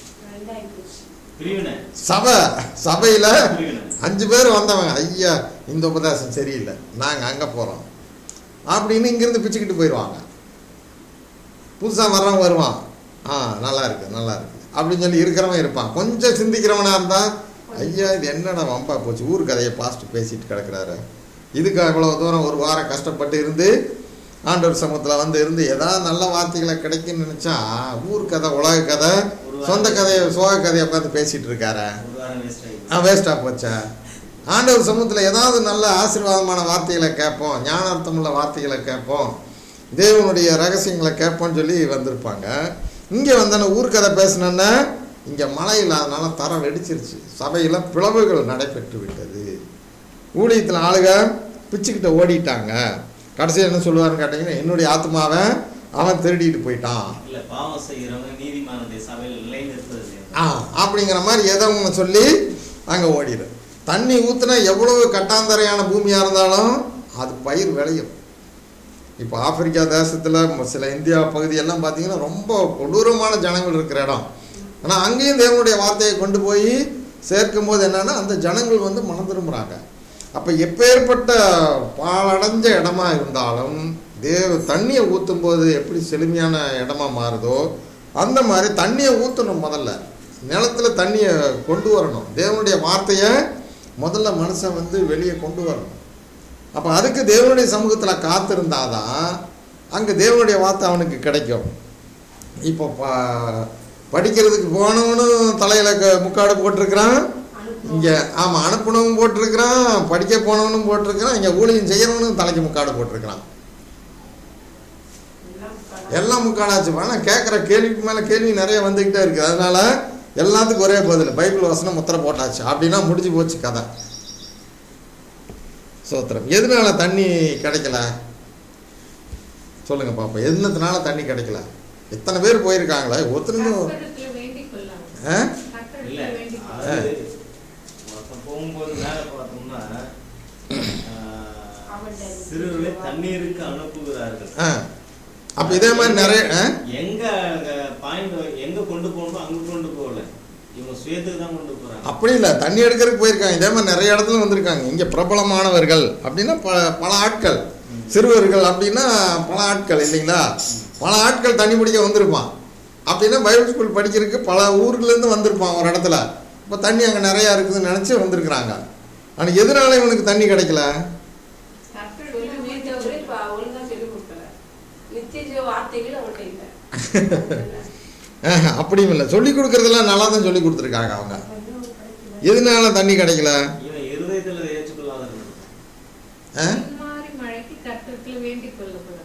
சபை சபையில அஞ்சு பேர் வந்தவங்க, ஐயா இந்த உபதேசம் சரியில்லை, நாங்க அங்க போறோம் அப்படின்னு இங்கிருந்து பிச்சுக்கிட்டு போயிடுவாங்க. புதுசாக வர்றவன் வருவான், ஆ நல்லா இருக்கு நல்லா இருக்கு அப்படின்னு சொல்லி இருக்கிறவன் இருப்பான். கொஞ்சம் சிந்திக்கிறவனா இருந்தா, ஐயா இது என்னடா வம்பா போச்சு, ஊர் கதையை பாஸ்ட் பேசிட்டு கிடக்குறாரு, இதுக்கு இவ்வளோ தூரம் ஒரு வாரம் கஷ்டப்பட்டு இருந்து ஆண்டவர் சமூகத்தில் வந்து இருந்து ஏதாவது நல்ல வார்த்தைகளை கிடைக்குன்னு நினச்சா ஊர் கதை உலக கதை சொந்த கதையை சோக கதையை பார்த்து பேசிகிட்டு இருக்காரு. ஆ வேஸ்ட்டாக போச்சா? ஆண்டவர் சமூகத்தில் ஏதாவது நல்ல ஆசீர்வாதமான வார்த்தைகளை கேட்போம், ஞானார்த்தமுள்ள வார்த்தைகளை கேட்போம், தேவனுடைய ரகசியங்களை கேட்போம்னு சொல்லி வந்திருப்பாங்க. இங்கே வந்தானே ஊர்க்கதை பேசினோன்னா இங்கே மழை இல்லாதனால தரம் வெடிச்சிருச்சு. சபையில் பிளவுகள் நடைபெற்று விட்டது. ஊழியத்தில் ஆளுக பிச்சுக்கிட்ட ஓடிட்டாங்க. கடைசியில் என்ன சொல்லுவாருன்னு கேட்டீங்கன்னா, என்னுடைய ஆத்மாவை அவன் திருடிட்டு போயிட்டான் ஆ அப்படிங்கிற மாதிரி ஏதோ ஒன்று சொல்லி அங்கே ஓடிடும். தண்ணி ஊற்றுனா எவ்வளவு கட்டாந்தரையான பூமியாக இருந்தாலும் அது பயிர் விளையும். இப்போ ஆப்பிரிக்கா தேசத்தில் சில இந்தியா பகுதியெல்லாம் பார்த்தீங்கன்னா ரொம்ப கொடூரமான ஜனங்கள் இருக்கிற இடம். ஆனால் அங்கேயும் தேவனுடைய வார்த்தையை கொண்டு போய் சேர்க்கும் போது என்னன்னா அந்த ஜனங்கள் வந்து மனம் திரும்புகிறாங்க. அப்போ எப்பேற்பட்ட பாலடைஞ்ச இடமா இருந்தாலும் தேவ தண்ணியை ஊற்றும் போது எப்படி செழுமையான இடமா மாறுதோ அந்த மாதிரி தண்ணியை ஊற்றணும். முதல்ல நிலத்தில் தண்ணியை கொண்டு வரணும். தேவனுடைய வார்த்தையை முதல்ல மனுஷன் வந்து வெளியே கொண்டு வரணும். அப்போ அதுக்கு தேவனுடைய சமூகத்தில் காத்திருந்தாதான் அங்கே தேவனுடைய வார்த்தை அவனுக்கு கிடைக்கும். இப்போ ப படிக்கிறதுக்கு போனவனும் தலையில் க முக்காடு போட்டிருக்கிறான், இங்கே ஆமாம் அனுப்பினவனும் போட்டிருக்கிறான், படிக்க போனவனும் போட்டிருக்கிறான், இங்கே ஊழியம் செய்கிறவனும் தலைக்கு முக்காடு போட்டிருக்கிறான். எல்லாம் முக்காடாச்சு. ஆனால் கேட்குற கேள்விக்கு மேலே கேள்வி நிறைய வந்துக்கிட்டே இருக்குது. அதனால எல்லாத்துக்கும் ஒரே பதில், பைபிள் வசனம் முத்திரை போட்டாச்சு அப்படின்னா முடிஞ்சு போச்சு கதை. சோத்திரம். எதனால தண்ணி கிடைக்கல சொல்லுங்க பாப்போம். எதுனால தண்ணி கிடைக்கல? எத்தனை பேர் போயிருக்காங்களே ஒருத்தருக்கும் தண்ணீருக்கு அனுப்புகிறார்கள். அப்ப இதே மாதிரி நிறைய எங்க பாயிண்ட் எங்க கொண்டு போகணும் அங்க கொண்டு போகல, இவங்க சுயத்துக்கு தான் கொண்டு போறாங்க. அப்படி இல்லை, தண்ணி எடுக்கிறதுக்கு போயிருக்காங்க. இதே மாதிரி நிறைய இடத்துல வந்திருக்காங்க. இங்கே பிரபலமானவர்கள் அப்படின்னா ப பல ஆட்கள், சிறுவர்கள் அப்படின்னா பல ஆட்கள் இல்லைங்களா, பல ஆட்கள் தண்ணி பிடிக்க வந்திருப்பான். அப்படின்னா பைபிள் ஸ்கூல் படிக்கிறதுக்கு பல ஊர்லேருந்து வந்திருப்பான் ஒரு இடத்துல. இப்போ தண்ணி அங்கே நிறையா இருக்குதுன்னு நினச்சி வந்திருக்கிறாங்க. ஆனால் எதனால இவனுக்கு தண்ணி கிடைக்கல? அப்படியும் இல்லை, சொல்லி கொடுக்கறதெல்லாம் நல்லா தான் சொல்லி கொடுத்துருக்காங்க அவங்க. எதனால தண்ணி கிடைக்கல?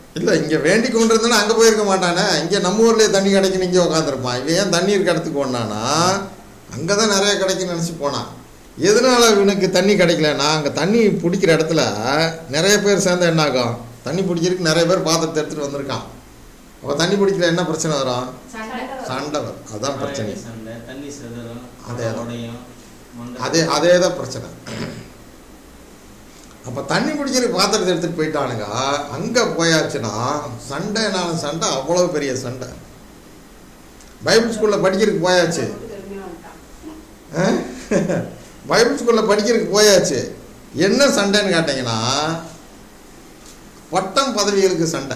இல்லை இங்கே வேண்டி கொண்டு இருந்தானா அங்கே போயிருக்க மாட்டானே. இங்கே நம்ம ஊர்லேயே தண்ணி கிடைக்குன்னு இங்கே உட்காந்துருப்பான். இவன் ஏன் தண்ணி இருக்க இடத்துக்கு போனானா அங்கே தான் நிறைய கிடைக்குன்னு நினச்சி போனான். எதனால் இவனுக்கு தண்ணி கிடைக்கலன்னா அங்கே தண்ணி பிடிக்கிற இடத்துல நிறைய பேர் சேர்ந்த என்ன ஆகும், தண்ணி பிடிக்கிறதுக்கு நிறைய பேர் பாத்திரத்தை எடுத்துகிட்டு வந்திருக்கான். அப்போ தண்ணி பிடிக்கல என்ன பிரச்சனை வரும்? சண்டை வரும். அதுதான் பிரச்சனை. அதே அதே அதே தான் பிரச்சனை. அப்போ தண்ணி பிடிக்கிறதுக்கு பாத்திரத்தை எடுத்துகிட்டு போயிட்டானுங்க. அங்கே போயாச்சுன்னா சண்டைனாலும் சண்டை, அவ்வளோ பெரிய சண்டை. பைபிள் ஸ்கூலில் படிக்கிறதுக்கு போயாச்சு, பைபிள் ஸ்கூலில் படிக்கிறதுக்கு போயாச்சு. என்ன சண்டைன்னு கேட்டிங்கன்னா பட்டம் பதவிகளுக்கு சண்டை.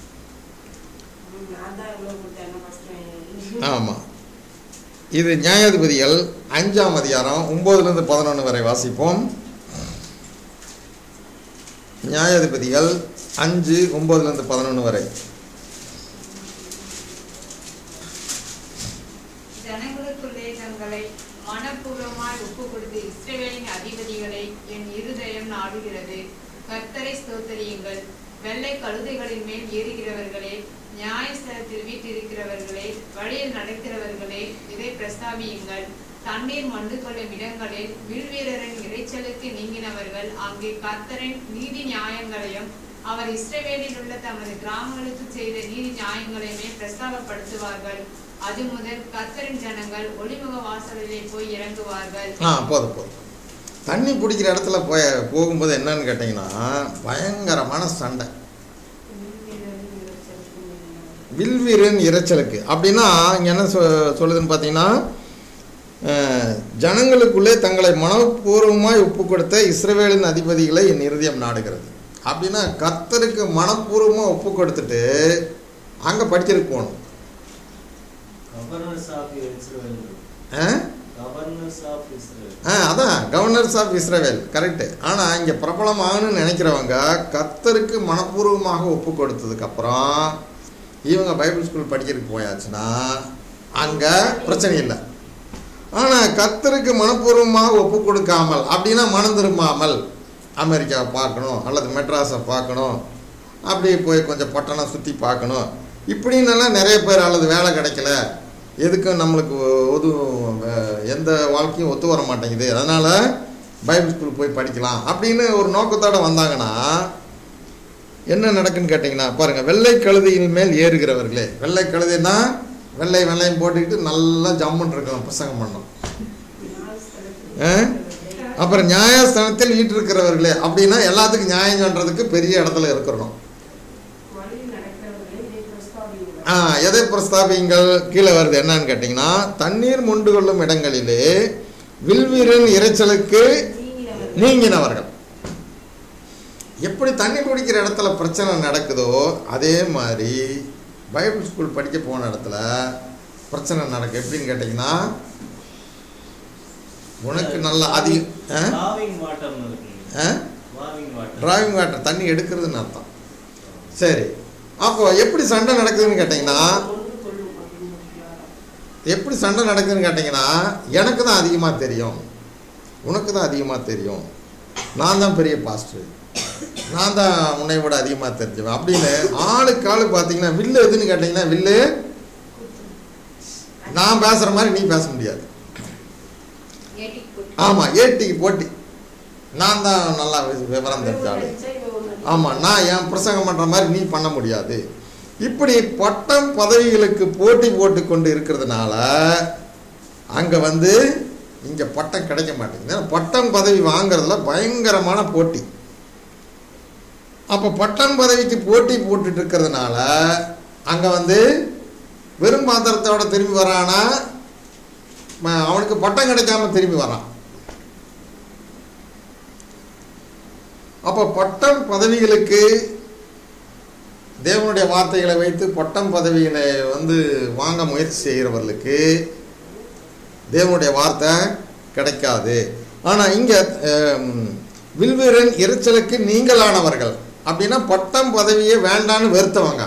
ஆமாம், இது நியாயாதிபதிகள் அஞ்சாம் அதிகாரம் ஒம்போதுலேருந்து பதினொன்று வரை வாசிப்போம். நியாயாதிபதிகள் அஞ்சு ஒம்போதுலேருந்து பதினொன்று வரை. ஜனங்களுக்குள்ளே தங்களை மனப்பூர்வமாய் ஒப்பு கொடுத்து இஸ்ரவேலின் அதிபதிகளை என் இருதயம் நாடுகிறது. கர்த்தரை ஸ்தோத்திரியுங்கள். வெள்ளை கழுதைகளின் மேல் ஏறுகிறவர்களே, நியாயஸ்தலத்தில் வீட்டிருக்கிறவர்களே, வழியில் நடக்கிறவர்களே, இதை பிரஸ்தாபியுங்கள். தண்ணீர் மண்டு கொள்ளும் இடங்களில் வில்வீரரின் இறைச்சலுக்கு நீங்கினவர்கள் அங்கே கர்த்தரின் நீதி நியாயங்களையும் அவர் இஸ்ரவேலில் உள்ள தமது கிராமங்களுக்கு செய்த நீதி நியாயங்களையுமே பிரஸ்தாபப்படுத்துவார்கள். அது முதல் கர்த்தரின் ஜனங்கள் ஒளிமுக வாசலிலே போய் இறங்குவார்கள். ஆ போதும் போதும். தண்ணி பிடிக்கிற இடத்துல போய் போகும்போது என்னன்னு கேட்டிங்கன்னா பயங்கரமான சண்டை. வில்வீரன் இறைச்சலுக்கு அப்படின்னா இங்கே என்ன சொ சொல்லுதுன்னு பார்த்தீங்கன்னா, ஜனங்களுக்குள்ளே தங்களை மனப்பூர்வமாய் ஒப்பு கொடுத்த இஸ்ரவேலின் அதிபதிகளை என் இருதயம் நாடுகிறது. அப்படின்னா கர்த்தருக்கு மனப்பூர்வமாக ஒப்பு கொடுத்துட்டு அங்கே படிக்கிறதுக்கு போகணும். ஆ அதான் கவர்னர்ஸ் ஆஃப் இஸ்ரவேல் கரெக்டு. ஆனால் இங்கே பிரபலமாகனு நினைக்கிறவங்க கர்த்தருக்கு மனப்பூர்வமாக ஒப்பு கொடுத்ததுக்கப்புறம் இவங்க பைபிள் ஸ்கூல் படிக்கிறதுக்கு போயாச்சுன்னா அங்கே பிரச்சனை இல்லை. ஆனால் கர்த்தருக்கு மனப்பூர்வமாக ஒப்பு கொடுக்காமல் அப்படின்னா மனம் திரும்பாமல் அமெரிக்காவை பார்க்கணும் அல்லது மெட்ராஸை பார்க்கணும், அப்படி போய் கொஞ்சம் பட்டணம் சுற்றி பார்க்கணும் இப்படின்னெல்லாம் நிறைய பேர், அல்லது வேலை கிடைக்கல, எதுக்கும் நம்மளுக்கு ஒது எந்த வாழ்க்கையும் ஒத்து வர மாட்டேங்குது, அதனால் பைபிள் ஸ்கூல் போய் படிக்கலாம் அப்படின்னு ஒரு நோக்கத்தோடு வந்தாங்கன்னா என்ன நடக்குன்னு கேட்டிங்கன்னா பாருங்கள், வெள்ளை கழுதையின் மேல் ஏறுகிறவர்களே. வெள்ளை கழுதைன்னா வெள்ளை வெள்ளையும் போட்டுக்கிட்டு நல்லா ஜம்முன்னு இருக்கணும், பிரசங்கம் பண்ணணும். அப்புறம் நியாயஸ்தானத்தில் ஈட்டிருக்கிறவர்களே அப்படின்னா எல்லாத்துக்கும் நியாயம் பண்ணுறதுக்கு பெரிய இடத்துல இருக்கிறணும். ஆ எதை பிரஸ்தாபிங்கள் கீழே வருது என்னன்னு கேட்டிங்கன்னா, தண்ணீர் மொண்டு கொள்ளும் இடங்களிலே வில்வீரன் இறைச்சலுக்கு நீங்கினவர்கள். எப்படி தண்ணி குடிக்கிற இடத்துல பிரச்சனை நடக்குதோ அதே மாதிரி பைபிள் ஸ்கூல் படிக்க போன இடத்துல பிரச்சனை நடக்கும். எப்படின்னு கேட்டிங்கன்னா உனக்கு நல்லா அதிகம் டிராவிங் வாட்டர் தண்ணி எடுக்கிறதுன்னு அர்த்தம். சரி, அப்போ எப்படி சண்டை நடக்குதுன்னு கேட்டிங்கன்னா எப்படி சண்டை நடக்குதுன்னு கேட்டிங்கன்னா எனக்கு தான் அதிகமாக தெரியும், உனக்கு தான் அதிகமாக தெரியும், நான் தான் பெரிய பாஸ்டர், நான் தான் உன்னை விட அதிகமாக தெரிஞ்சுவேன் அப்படின்னு ஆளுக்கு ஆளு பார்த்தீங்கன்னா வில்லு எதுன்னு கேட்டிங்கன்னா வில்லு நான் பேசுகிற மாதிரி நீ பேச முடியாது. ஆமாம், ஏட்டிக்கு போட்டி, நான் தான் நல்லா விவரம் தெரிஞ்சாலும் ஆமாம் நான் என் பிரசங்கம் பண்ணுற மாதிரி நீ பண்ண முடியாது. இப்படி பட்டம் பதவிகளுக்கு போட்டி போட்டு கொண்டு இருக்கிறதுனால அங்கே வந்து இங்கே பட்டம் கிடைக்க மாட்டேங்குது. ஏன்னா பட்டம் பதவி வாங்கிறதுல பயங்கரமான போட்டி. அப்போ பட்டம் பதவிக்கு போட்டி போட்டுட்டு இருக்கிறதுனால அங்கே வந்து வெறும் பாத்திரத்தோட திரும்பி வரானா அவனுக்கு பட்டம் கிடைக்காம திரும்பி வரான். அப்போ பட்டம் பதவிகளுக்கு தேவனுடைய வார்த்தைகளை வைத்து பட்டம் பதவிகளை வந்து வாங்க முயற்சி செய்கிறவர்களுக்கு தேவனுடைய வார்த்தை கிடைக்காது. ஆனால் இங்கே வில்வீரன் இறைச்சலுக்கு நீங்களானவர்கள் அப்படின்னா பட்டம் பதவியே வேண்டான்னு வெறுத்தவங்க.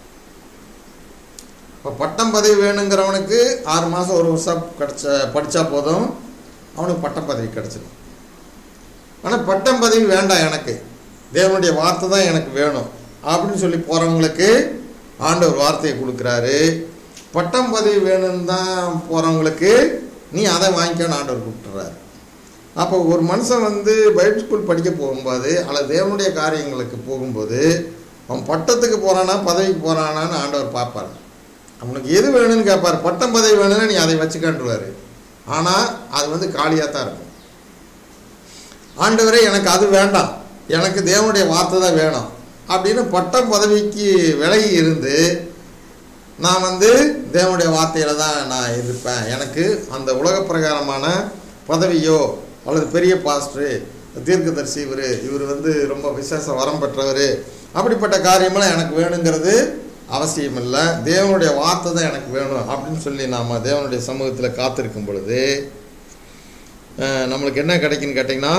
இப்போ பட்டம் பதவி வேணுங்கிறவனுக்கு ஆறு மாதம் ஒரு வருஷம் கிடச்ச படித்தா போதும் அவனுக்கு பட்டம் பதவி கிடச்சிடும். ஆனால் பட்டம் பதவி வேண்டாம், எனக்கு தேவனுடைய வார்த்தை தான் எனக்கு வேணும் அப்படின்னு சொல்லி போகிறவங்களுக்கு ஆண்டவர் வார்த்தையை கொடுக்குறாரு. பட்டம் பதவி வேணும்னு தான் போகிறவங்களுக்கு நீ அதை வாங்கிக்கன்னு ஆண்டவர் கொடுத்துட்றாரு. அப்போ ஒரு மனுஷன் வந்து பைபிள் ஸ்கூல் படிக்க போகும்போது அல்லது தேவனுடைய காரியங்களுக்கு போகும்போது அவன் பட்டத்துக்கு போகிறானா பதவிக்கு போகிறானான்னு ஆண்டவர் பார்ப்பார். அவனுக்கு எது வேணும்னு கேட்பார். பட்டம் பதவி வேணும்னா நீ அதை வச்சுக்கன்றுவார். ஆனால் அது வந்து காலியாக தான் இருக்கும். ஆண்டவரே எனக்கு அது வேண்டாம், எனக்கு தேவனுடைய வார்த்தை தான் வேணும் அப்படின்னு பட்டம் பதவிக்கு விலகி இருந்து நான் வந்து தேவனுடைய வார்த்தையில் தான் நான் இருப்பேன், எனக்கு அந்த உலக பிரகாரமான பதவியோ அல்லது பெரிய பாஸ்டரு தீர்க்கதரிசி இவர் இவர் வந்து ரொம்ப விசேஷ வரம் பெற்றவர் அப்படிப்பட்ட காரியமெல்லாம் எனக்கு வேணுங்கிறது அவசியம் இல்லை. தேவனுடைய வார்த்தை தான் எனக்கு வேணும் அப்படின்னு சொல்லி நாம் தேவனுடைய சமூகத்தில் காத்திருக்கும் பொழுது நம்மளுக்கு என்ன கிடைக்குன்னு கேட்டிங்கன்னா,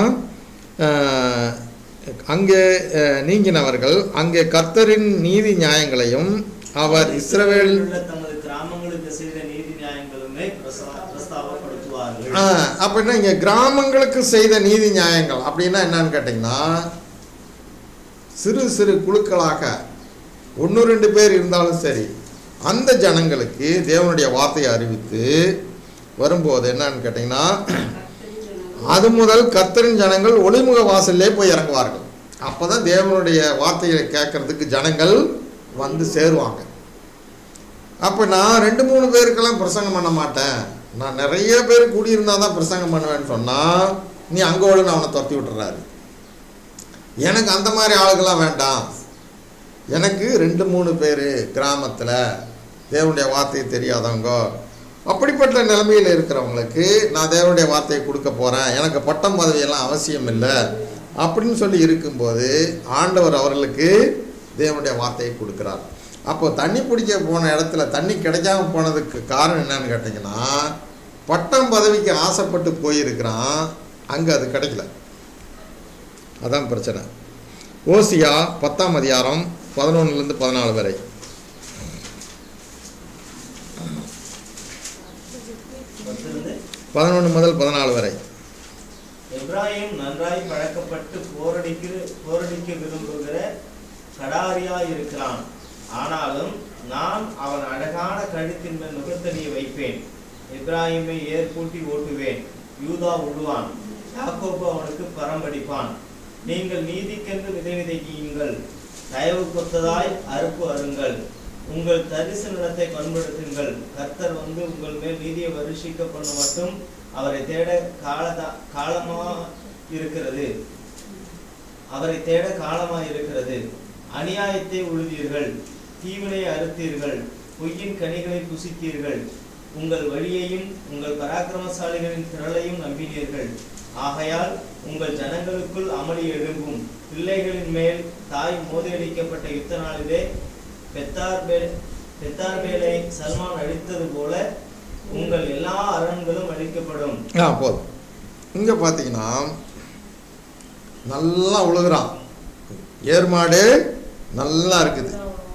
அங்கே நீங்கினவர்கள் அங்கே கர்த்தரின் நீதி நியாயங்களையும் அவர் இஸ்ரவேல் தமது கிராமங்களுக்கு செய்த நீதி நியாயங்களுமே பிரஸ்தாபப்படுத்துவார்கள். அப்படின்னா இங்கே கிராமங்களுக்கு செய்த நீதி நியாயங்கள் அப்படின்னா என்னன்னு கேட்டிங்கன்னா, சிறு சிறு குழுக்களாக ஒன்று ரெண்டு பேர் இருந்தாலும் சரி அந்த ஜனங்களுக்கு தேவனுடைய வார்த்தையை அறிவித்து வரும்போது என்னன்னு கேட்டிங்கன்னா, அது முதல் கர்த்தரின் ஜனங்கள் ஒளிமுக வாசல்லே போய் இறங்குவார்கள். அப்போ தான் தேவனுடைய வார்த்தையை கேட்கறதுக்கு ஜனங்கள் வந்து சேருவாங்க. அப்போ நான் ரெண்டு மூணு பேருக்கெல்லாம் பிரசங்கம் பண்ண மாட்டேன், நான் நிறைய பேர் கூடியிருந்தால் தான் பிரசங்கம் பண்ணுவேன்னு சொன்னால் நீ அங்கோடு அவனை துரத்தி விட்டுறாரு. எனக்கு அந்த மாதிரி ஆளுகள்லாம் வேண்டாம், எனக்கு ரெண்டு மூணு பேர் கிராமத்தில் தேவனுடைய வார்த்தையை தெரியாதவங்க அப்படிப்பட்ட நிலைமையில் இருக்கிறவங்களுக்கு நான் தேவனுடைய வார்த்தையை கொடுக்க போகிறேன், எனக்கு பட்டம் பதவியெல்லாம் அவசியம் இல்லை அப்படின்னு சொல்லி இருக்கும்போது ஆண்டவர் அவர்களுக்கு தேவனுடைய வார்த்தையை கொடுக்குறார். அப்போ தண்ணி பிடிக்க போன இடத்துல தண்ணி கிடைக்காம போனதுக்கு காரணம் என்னன்னு கேட்டிங்கன்னா, பட்டம் பதவிக்கு ஆசைப்பட்டு போயிருக்கிறான், அங்கே அது கிடைக்கல. அதான் பிரச்சனை. ஓசியா பத்தாம் அதிகாரம் பதினொன்றுலேருந்து பதினாலு வரை. பதினொன்று முதல் பதினாலு வரை. எப்ராயிம் நன்றாய் பழக்கப்பட்டு போரடிக்க போரடிக்க விரும்புகிற கடாரியாய் இருக்கிறான். ஆனாலும் நான் அவன் அழகான கழுத்தின் மேல் நுகத்தடியை வைப்பேன். எப்ராயிமை ஏற்பூட்டி ஓட்டுவேன், யூதா உழுவான், யாக்கோபு அவனுக்கு பரம்படிப்பான். நீங்கள் நீதிக்கென்று விதை விதையுங்கள், தயவு கொத்ததாய் அறுப்பு அருங்கள், உங்கள் தரிசு நிலத்தை பண்படுத்துங்கள். கர்த்தர் வந்து உங்கள் மேல் நீதியை வருஷிக்க பண்ண மட்டும் அவரை தேட காலதா காலமா இருக்கிறது அவரை தேட காலமா இருக்கிறது. அநியாயத்தை உழுதீர்கள், தீவினை அறுத்தீர்கள், பொய்யின் கனிகளை புசித்தீர்கள், உங்கள் வழியையும் உங்கள் பராக்கிரமசாலிகளின் திரளையும் நம்பினீர்கள். ஆகையால் உங்கள் ஜனங்களுக்குள் அமளி எழும்பும், பிள்ளைகளின் மேல் தாய் மோதியடிக்கப்பட்ட யுத்த நாளிலே பெத்தார்பே பெத்தார்பேலை சல்மான் அழித்தது போல உங்கள் எல்லா அரண்களும் அழிக்கப்படும். ஆ போதும். இங்கே பார்த்தீங்கன்னா நல்லா உழுகுறான், ஏர்மாடு நல்லா இருக்குது.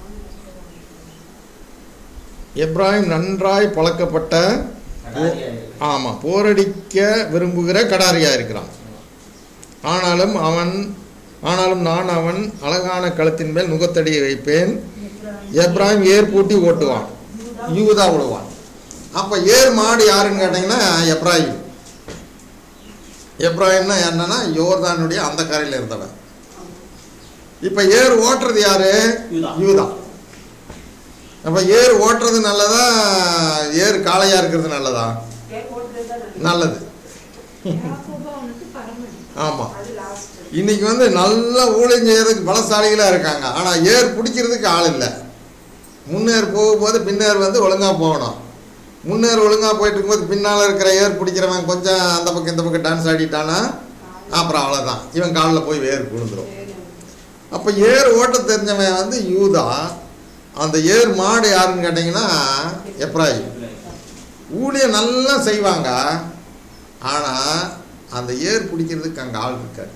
எப்ராயிம் நன்றாய் பழக்கப்பட்ட ஆமாம் போரடிக்க விரும்புகிற கடாரியாக இருக்கிறான். ஆனாலும் அவன் ஆனாலும் நான் அவன் அழகான கழுத்தின் மேல் நுகத்தடியை வைப்பேன். எப்ராயிம் ஏர் பூட்டி ஓட்டுவான், யூதா விடுவான். அப்போ ஏர் மாடு யாருன்னு கேட்டிங்கன்னா எப்ராயிம். எப்ராயிம்னா என்னன்னா யோர்தானுடைய அந்த கரையில் இருந்தவன். இப்போ ஏர் ஓட்டுறது யாரு? யூதா. அப்போ ஏர் ஓட்டுறது நல்லதா, ஏர் காளையா இருக்கிறது நல்லதா? நல்லது. ஆமாம். இன்னைக்கு வந்து நல்லா ஊழியம் செய்யறதுக்கு பலசாலிகளாக இருக்காங்க, ஆனால் ஏர் பிடிக்கிறதுக்கு ஆள் இல்லை. முன்னேர் போகும்போது பின்னேர் வந்து ஒழுங்காக போகணும். முன்னேர் ஒழுங்காக போயிட்டு இருக்கும்போது பின்னால் இருக்கிற ஏர் பிடிக்கிறவன் கொஞ்சம் அந்த பக்கம் இந்த பக்கம் டான்ஸ் ஆடிட்டானா அப்புறம் அவ்வளோதான், இவன் காலில் போய் ஏர் விழுந்துடும். அப்போ ஏர் ஓட்ட தெரிஞ்சவன் வந்து யூதா. அந்த ஏர் மாடு யாருன்னு கேட்டிங்கன்னா எப்ராயிம். ஊழியம் நல்லா செய்வாங்க, ஆனால் அந்த ஏர் பிடிக்கிறதுக்கு அங்கே ஆள் இருக்காரு.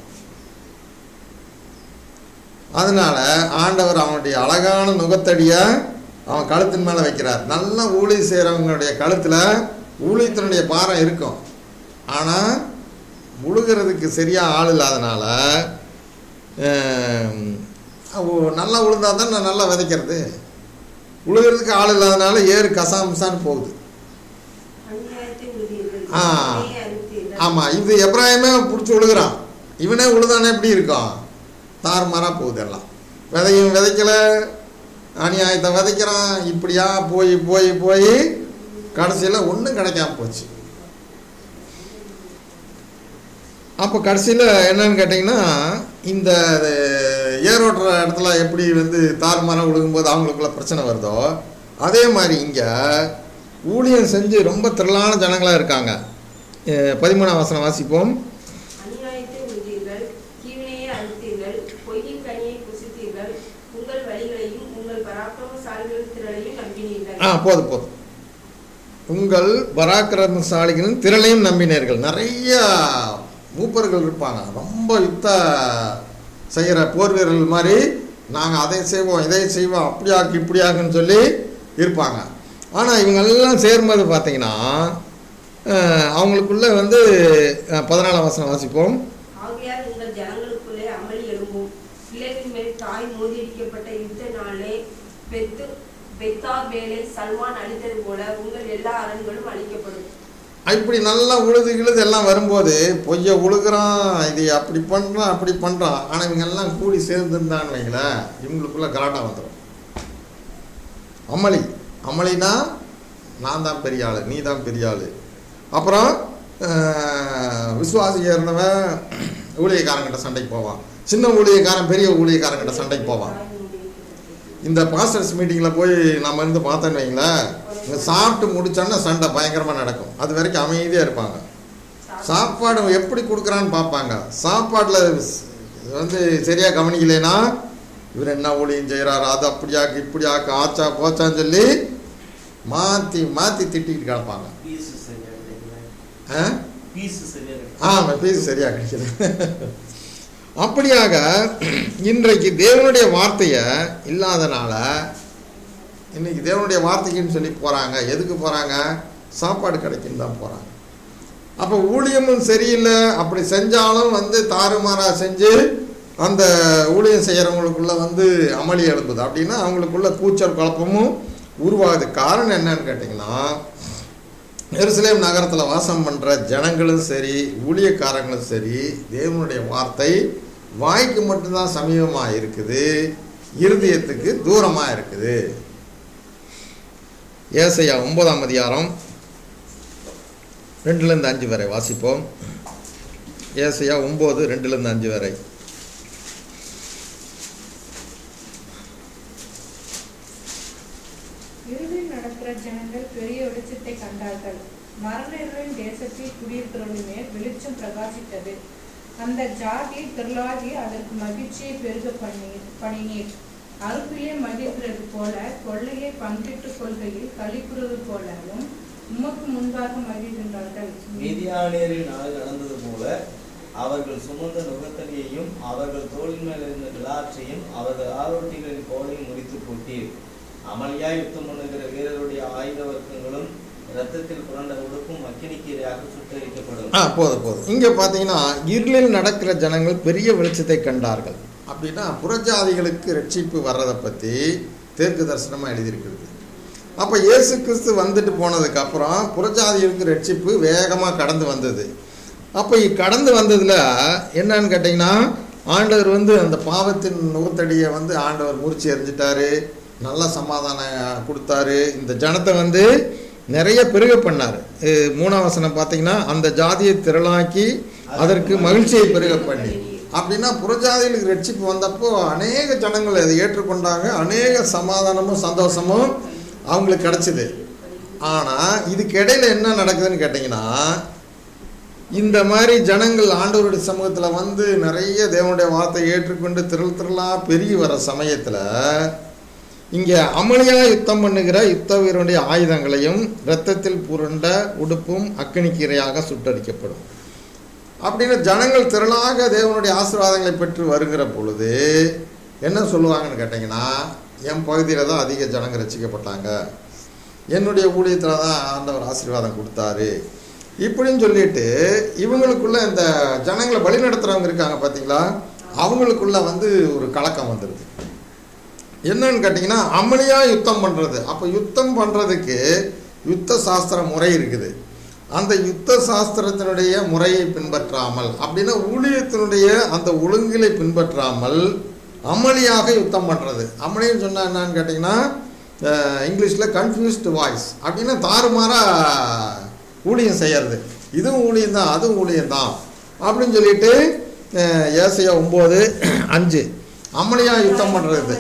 அதனால ஆண்டவர் அவனுடைய அழகான நுகத்தடியை அவன் கழுத்தின் மேலே வைக்கிறார். நல்லா ஊழியம் செய்கிறவங்களுடைய கழுத்தில் ஊழியத்தினுடைய பாரம் இருக்கும், ஆனால் முழுகிறதுக்கு சரியாக ஆள் இல்லாதனால நல்லா உழுந்தா தான் நான் நல்லா விதைக்கிறது. உழுகிறதுக்கு ஆள் இல்லாதனால ஏறு கசாமசான்னு போகுது. ஆ ஆமாம், இது எப்ராஹிமே பிடிச்சி உழுகிறான், இவனே உழுதானே எப்படி இருக்கும், தாறுமாறாக போகுது எல்லாம். விதையும் விதைக்கலை, அநியாயத்தை விதைக்கிறான், இப்படியா போய் போய் போய் கடைசியில் ஒன்றும் கிடைக்காம போச்சு. அப்போ கடைசியில் என்னன்னு கேட்டிங்கன்னா, இந்த ஏரோட்டுற இடத்துல எப்படி வந்து தாறுமாறாக விழுகும்போது அவங்களுக்குள்ள பிரச்சனை வருதோ அதே மாதிரி இங்கே ஊழியம் செஞ்சு ரொம்ப திரளான ஜனங்களாக இருக்காங்க. பதிமூணாம் வசனம் வாசிப்போம். அநியாயத்தை உழுதீர்கள், கீவினையை அறுத்தீர்கள், பொய்யின் கனியை புசித்தீர்கள், உங்கள் வழிகளையும் உங்கள் பராக்கிரமசாலிகளின் திரளையும் நம்பினீர்கள். ஆ போதும் போதும். உங்கள் பராக்கிரமசாலிகளின் திரளையும் நம்பினீர்கள். நிறைய மூப்பர்கள் இருப்பாங்க, ரொம்ப யுத்த செய்கிற போர் வீரர்கள் மாதிரி, நாங்கள் அதை செய்வோம் இதை செய்வோம் அப்படியாக்கு இப்படியாக்குன்னு சொல்லி இருப்பாங்க. ஆனால் இவங்கெல்லாம் சேரும்போது பார்த்தீங்கன்னா அவங்களுக்குள்ள வந்து பதினாலாம் வசனம் வாசிப்போம். ஆகையால் உங்கள் ஜனங்களுக்குள்ளே அமளி எழும்பும், பிள்ளைகளின் மேல் தாய் மோதியடிக்கப்பட்ட யுத்த நாளே பெத்து பெத்தார் வேலை சல்மான் அழித்தது போல உங்கள் எல்லா அரண்களும் அழிக்கப்படும். இப்படி நல்லா உழுது இழுது எல்லாம் வரும்போது பொய்ய உழுகிறான், இது அப்படி பண்ணுறான் அப்படி பண்ணுறான். ஆனால் இவங்கெல்லாம் கூடி சேர்ந்துருந்தான்னு வைங்களேன், இவங்களுக்குள்ள கலாட்டா வந்துடும். அமளி அமளினா நான் தான் பெரிய ஆள், நீ தான் பெரிய ஆள். அப்புறம் விசுவாசியாக இருந்தவன் ஊழியக்காரங்கிட்ட சண்டைக்கு போவான், சின்ன ஊழியக்காரன் பெரிய ஊழியக்காரங்கிட்ட சண்டைக்கு போவான். இந்த பாஸ்டர்ஸ் மீட்டிங்கில் போய் நம்ம இருந்து பார்த்தோன்னு வைங்களேன், இங்கே சாப்பிட்டு முடிச்சோன்னா சண்டை பயங்கரமாக நடக்கும். அது வரைக்கும் அமைதியாக இருப்பாங்க. சாப்பாடு எப்படி கொடுக்குறான்னு பார்ப்பாங்க. சாப்பாட்டில் வந்து சரியாக கவனிக்கலைன்னா இவர் என்ன ஊழியம் செய்கிறாரு, அது அப்படியாக்கு இப்படியாக்கு ஆச்சா போச்சான்னு சொல்லி மாற்றி மாற்றி திட்டிக்கிட்டு கிடப்பாங்க. ஆமாம், பீஸ் சரியாக கிடைக்கிறது. அப்படியாக இன்றைக்கு தேவனுடைய வார்த்தையை இல்லாதனால இன்னைக்கு தேவனுடைய வார்த்தைக்குன்னு சொல்லி போகிறாங்க. எதுக்கு போகிறாங்க? சாப்பாடு கிடைக்குன்னு தான் போகிறாங்க. அப்போ ஊழியமும் சரியில்லை, அப்படி செஞ்சாலும் வந்து தாறுமாறாக செஞ்சு அந்த ஊழியம் செய்கிறவங்களுக்குள்ள வந்து அமளி எழுப்புது. அப்படின்னா அவங்களுக்குள்ள கூச்சல் குழப்பமும் உருவாகுது. காரணம் என்னன்னு கேட்டிங்கன்னா, எருசலேம் நகரத்தில் வாசம் பண்ணுற ஜனங்களும் சரி ஊழியக்காரங்களும் சரி தேவனுடைய வார்த்தை வாய்க்கு மட்டும்தான் சமீபமாக இருக்குது, இருதயத்துக்கு தூரமாக இருக்குது. ஏசாயா ஒன்பதாம் அதிகாரம் ரெண்டுலேருந்து அஞ்சு வரை வாசிப்போம். ஏசாயா ஒம்பது ரெண்டுலேருந்து அஞ்சு வரை. இருளில் நடக்கிற ஜனங்கள் பெரிய வெளிச்சத்தை கண்டார்கள், மரணர்களின் தேசத்தில் குடியிருக்கிறவர்கள் மேல் வெளிச்சம் பிரகாசித்தது. அந்த ஜாதி திரளாகி அதற்கு மகிழ்ச்சியை பெருக பண்ணி பண்ணினீர். அறுப்பிலே மகிழ்கிறது போல கொள்ளையை பங்கிட்டுக் கொள்கையில் கழிப்புறது போலவும் உமக்கு முன்பாக மகிழ்கின்றார்கள். மீதியானியரின் நாள் நடந்தது போல அவர்கள் சுமந்த நுகத்தடியையும் அவர்கள் தோளின் மேல் இருந்த விளாற்றையும் அவர்கள் ஆரோட்டிகளின் கோலையும் முடித்து போட்டீர். அமளியாய் யுத்தம் பண்ணுகிற வீரருடைய ஆயுத வர்க்கங்களும் ரத்தத்தில் புரண்ட உடுப்பும் அக்கினிக்கீரையாக சுட்டரிக்கப்படும். ஆ போதும் போதும். இங்கே பார்த்தீங்கன்னா இருளில் நடக்கிற ஜனங்கள் பெரிய வெளிச்சத்தை கண்டார்கள். அப்படின்னா புறஜாதிகளுக்கு ரட்சிப்பு வர்றதை பற்றி தீர்க்க தரிசனமாக எழுதியிருக்கிறது. அப்போ இயேசு கிறிஸ்து வந்துட்டு போனதுக்கப்புறம் புறஜாதிகளுக்கு ரட்சிப்பு வேகமாக கடந்து வந்தது. அப்போ கடந்து வந்ததில் என்னன்னு கேட்டிங்கன்னா, ஆண்டவர் வந்து அந்த பாவத்தின் நுகத்தடியை வந்து ஆண்டவர் முறிச்சு எறிஞ்சிட்டாரு, நல்ல சமாதானம் கொடுத்தாரு, இந்த ஜனத்தை வந்து நிறைய பெருக பண்ணார். மூணாம் வசனம் பார்த்தீங்கன்னா, அந்த ஜாதியை திரளாக்கி அதற்கு மகிழ்ச்சியை பெருக பண்ணி. அப்படின்னா புறஜாதிகளுக்கு ரட்சிப்பு வந்தப்போ அநேக ஜனங்கள் அதை ஏற்றுக்கொண்டாங்க, அநேக சமாதானமும் சந்தோஷமும் அவங்களுக்கு கிடச்சிது. ஆனால் இதுக்கு இடையில என்ன நடக்குதுன்னு கேட்டிங்கன்னா, இந்த மாதிரி ஜனங்கள் ஆண்டவருடைய சமூகத்தில் வந்து நிறைய தேவனுடைய வார்த்தையை ஏற்றுக்கொண்டு திரள் திரளாக பெருகி வர சமயத்தில் இங்கே அமளியாக யுத்தம் பண்ணுகிற யுத்த வீரனுடைய ஆயுதங்களையும் இரத்தத்தில் புரண்ட உடுப்பும் அக்கினிக்கீரையாக சுட்டரிக்கப்படும். அப்படின்னு ஜனங்கள் திரளாக தேவனுடைய ஆசீர்வாதங்களை பெற்று வருகிற பொழுது என்ன சொல்லுவாங்கன்னு கேட்டிங்கன்னா, என் பகுதியில் தான் அதிக ஜனங்கள் ரசிக்கப்பட்டாங்க, என்னுடைய ஊழியத்தில் தான் ஆண்டவர் ஆசீர்வாதம் கொடுத்தாரு இப்படின்னு சொல்லிட்டு இவங்களுக்குள்ள இந்த ஜனங்களை வழி நடத்துகிறவங்க இருக்காங்க பார்த்தீங்களா, அவங்களுக்குள்ள வந்து ஒரு கலக்கம் வந்துடுது. என்னன்னு கேட்டிங்கன்னா அமளியாக யுத்தம் பண்ணுறது. அப்போ யுத்தம் பண்ணுறதுக்கு யுத்த சாஸ்திர முறை இருக்குது. அந்த யுத்த சாஸ்திரத்தினுடைய முறையை பின்பற்றாமல், அப்படின்னா ஊழியத்தினுடைய அந்த ஒழுங்கிலை பின்பற்றாமல் அமளியாக யுத்தம் பண்ணுறது. அமளின்னு சொன்னால் என்னன்னு கேட்டிங்கன்னா இங்கிலீஷில் கன்ஃபியூஸ்டு வாய்ஸ், அப்படின்னா தாறுமாறாக ஊழியம் செய்கிறது. இதுவும் ஊழியம் தான் அதுவும் ஊழியம் தான் அப்படின்னு சொல்லிட்டு ஏசாயா ஒம்பது அஞ்சு அமளியாக யுத்தம் பண்ணுறது.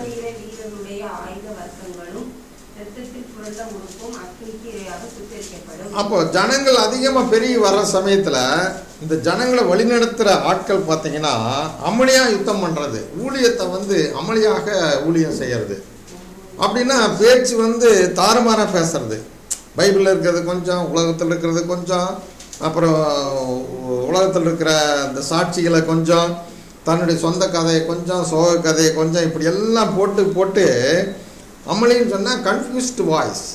அப்போ ஜனங்கள் அதிகமாக பெரிய வர்ற சமயத்தில் இந்த ஜனங்களை வழிநடத்துகிற ஆட்கள் பார்த்தீங்கன்னா அமளியாக யுத்தம் பண்ணுறது, ஊழியத்தை வந்து அமளியாக ஊழியம் செய்கிறது. அப்படின்னா பேச்சு வந்து தாறுமாறாக பேசுறது, பைபிளில் இருக்கிறது கொஞ்சம், உலகத்தில் இருக்கிறது கொஞ்சம், அப்புறம் உலகத்தில் இருக்கிற இந்த சாட்சிகளை கொஞ்சம், தன்னுடைய சொந்த கதையை கொஞ்சம், சோக கதையை கொஞ்சம், இப்படி எல்லாம் போட்டு போட்டு அமளின்னு சொன்னால் கன்ஃபியூஸ்டு வாய்ஸ்.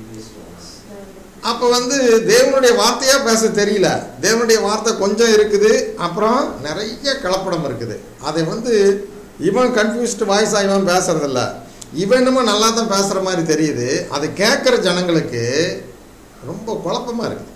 அப்போ வந்து தேவனுடைய வார்த்தையாக பேச தெரியல, தேவனுடைய வார்த்தை கொஞ்சம் இருக்குது, அப்புறம் நிறைய கலப்படம் இருக்குது. அதை வந்து இவன் கன்ஃபியூஸ்டு வாய்ஸாக இவன் பேசுறதில்ல, இவன் இன்னமும் நல்லா தான் பேசுகிற மாதிரி தெரியுது. அதை கேட்குற ஜனங்களுக்கு ரொம்ப குழப்பமாக இருக்குது.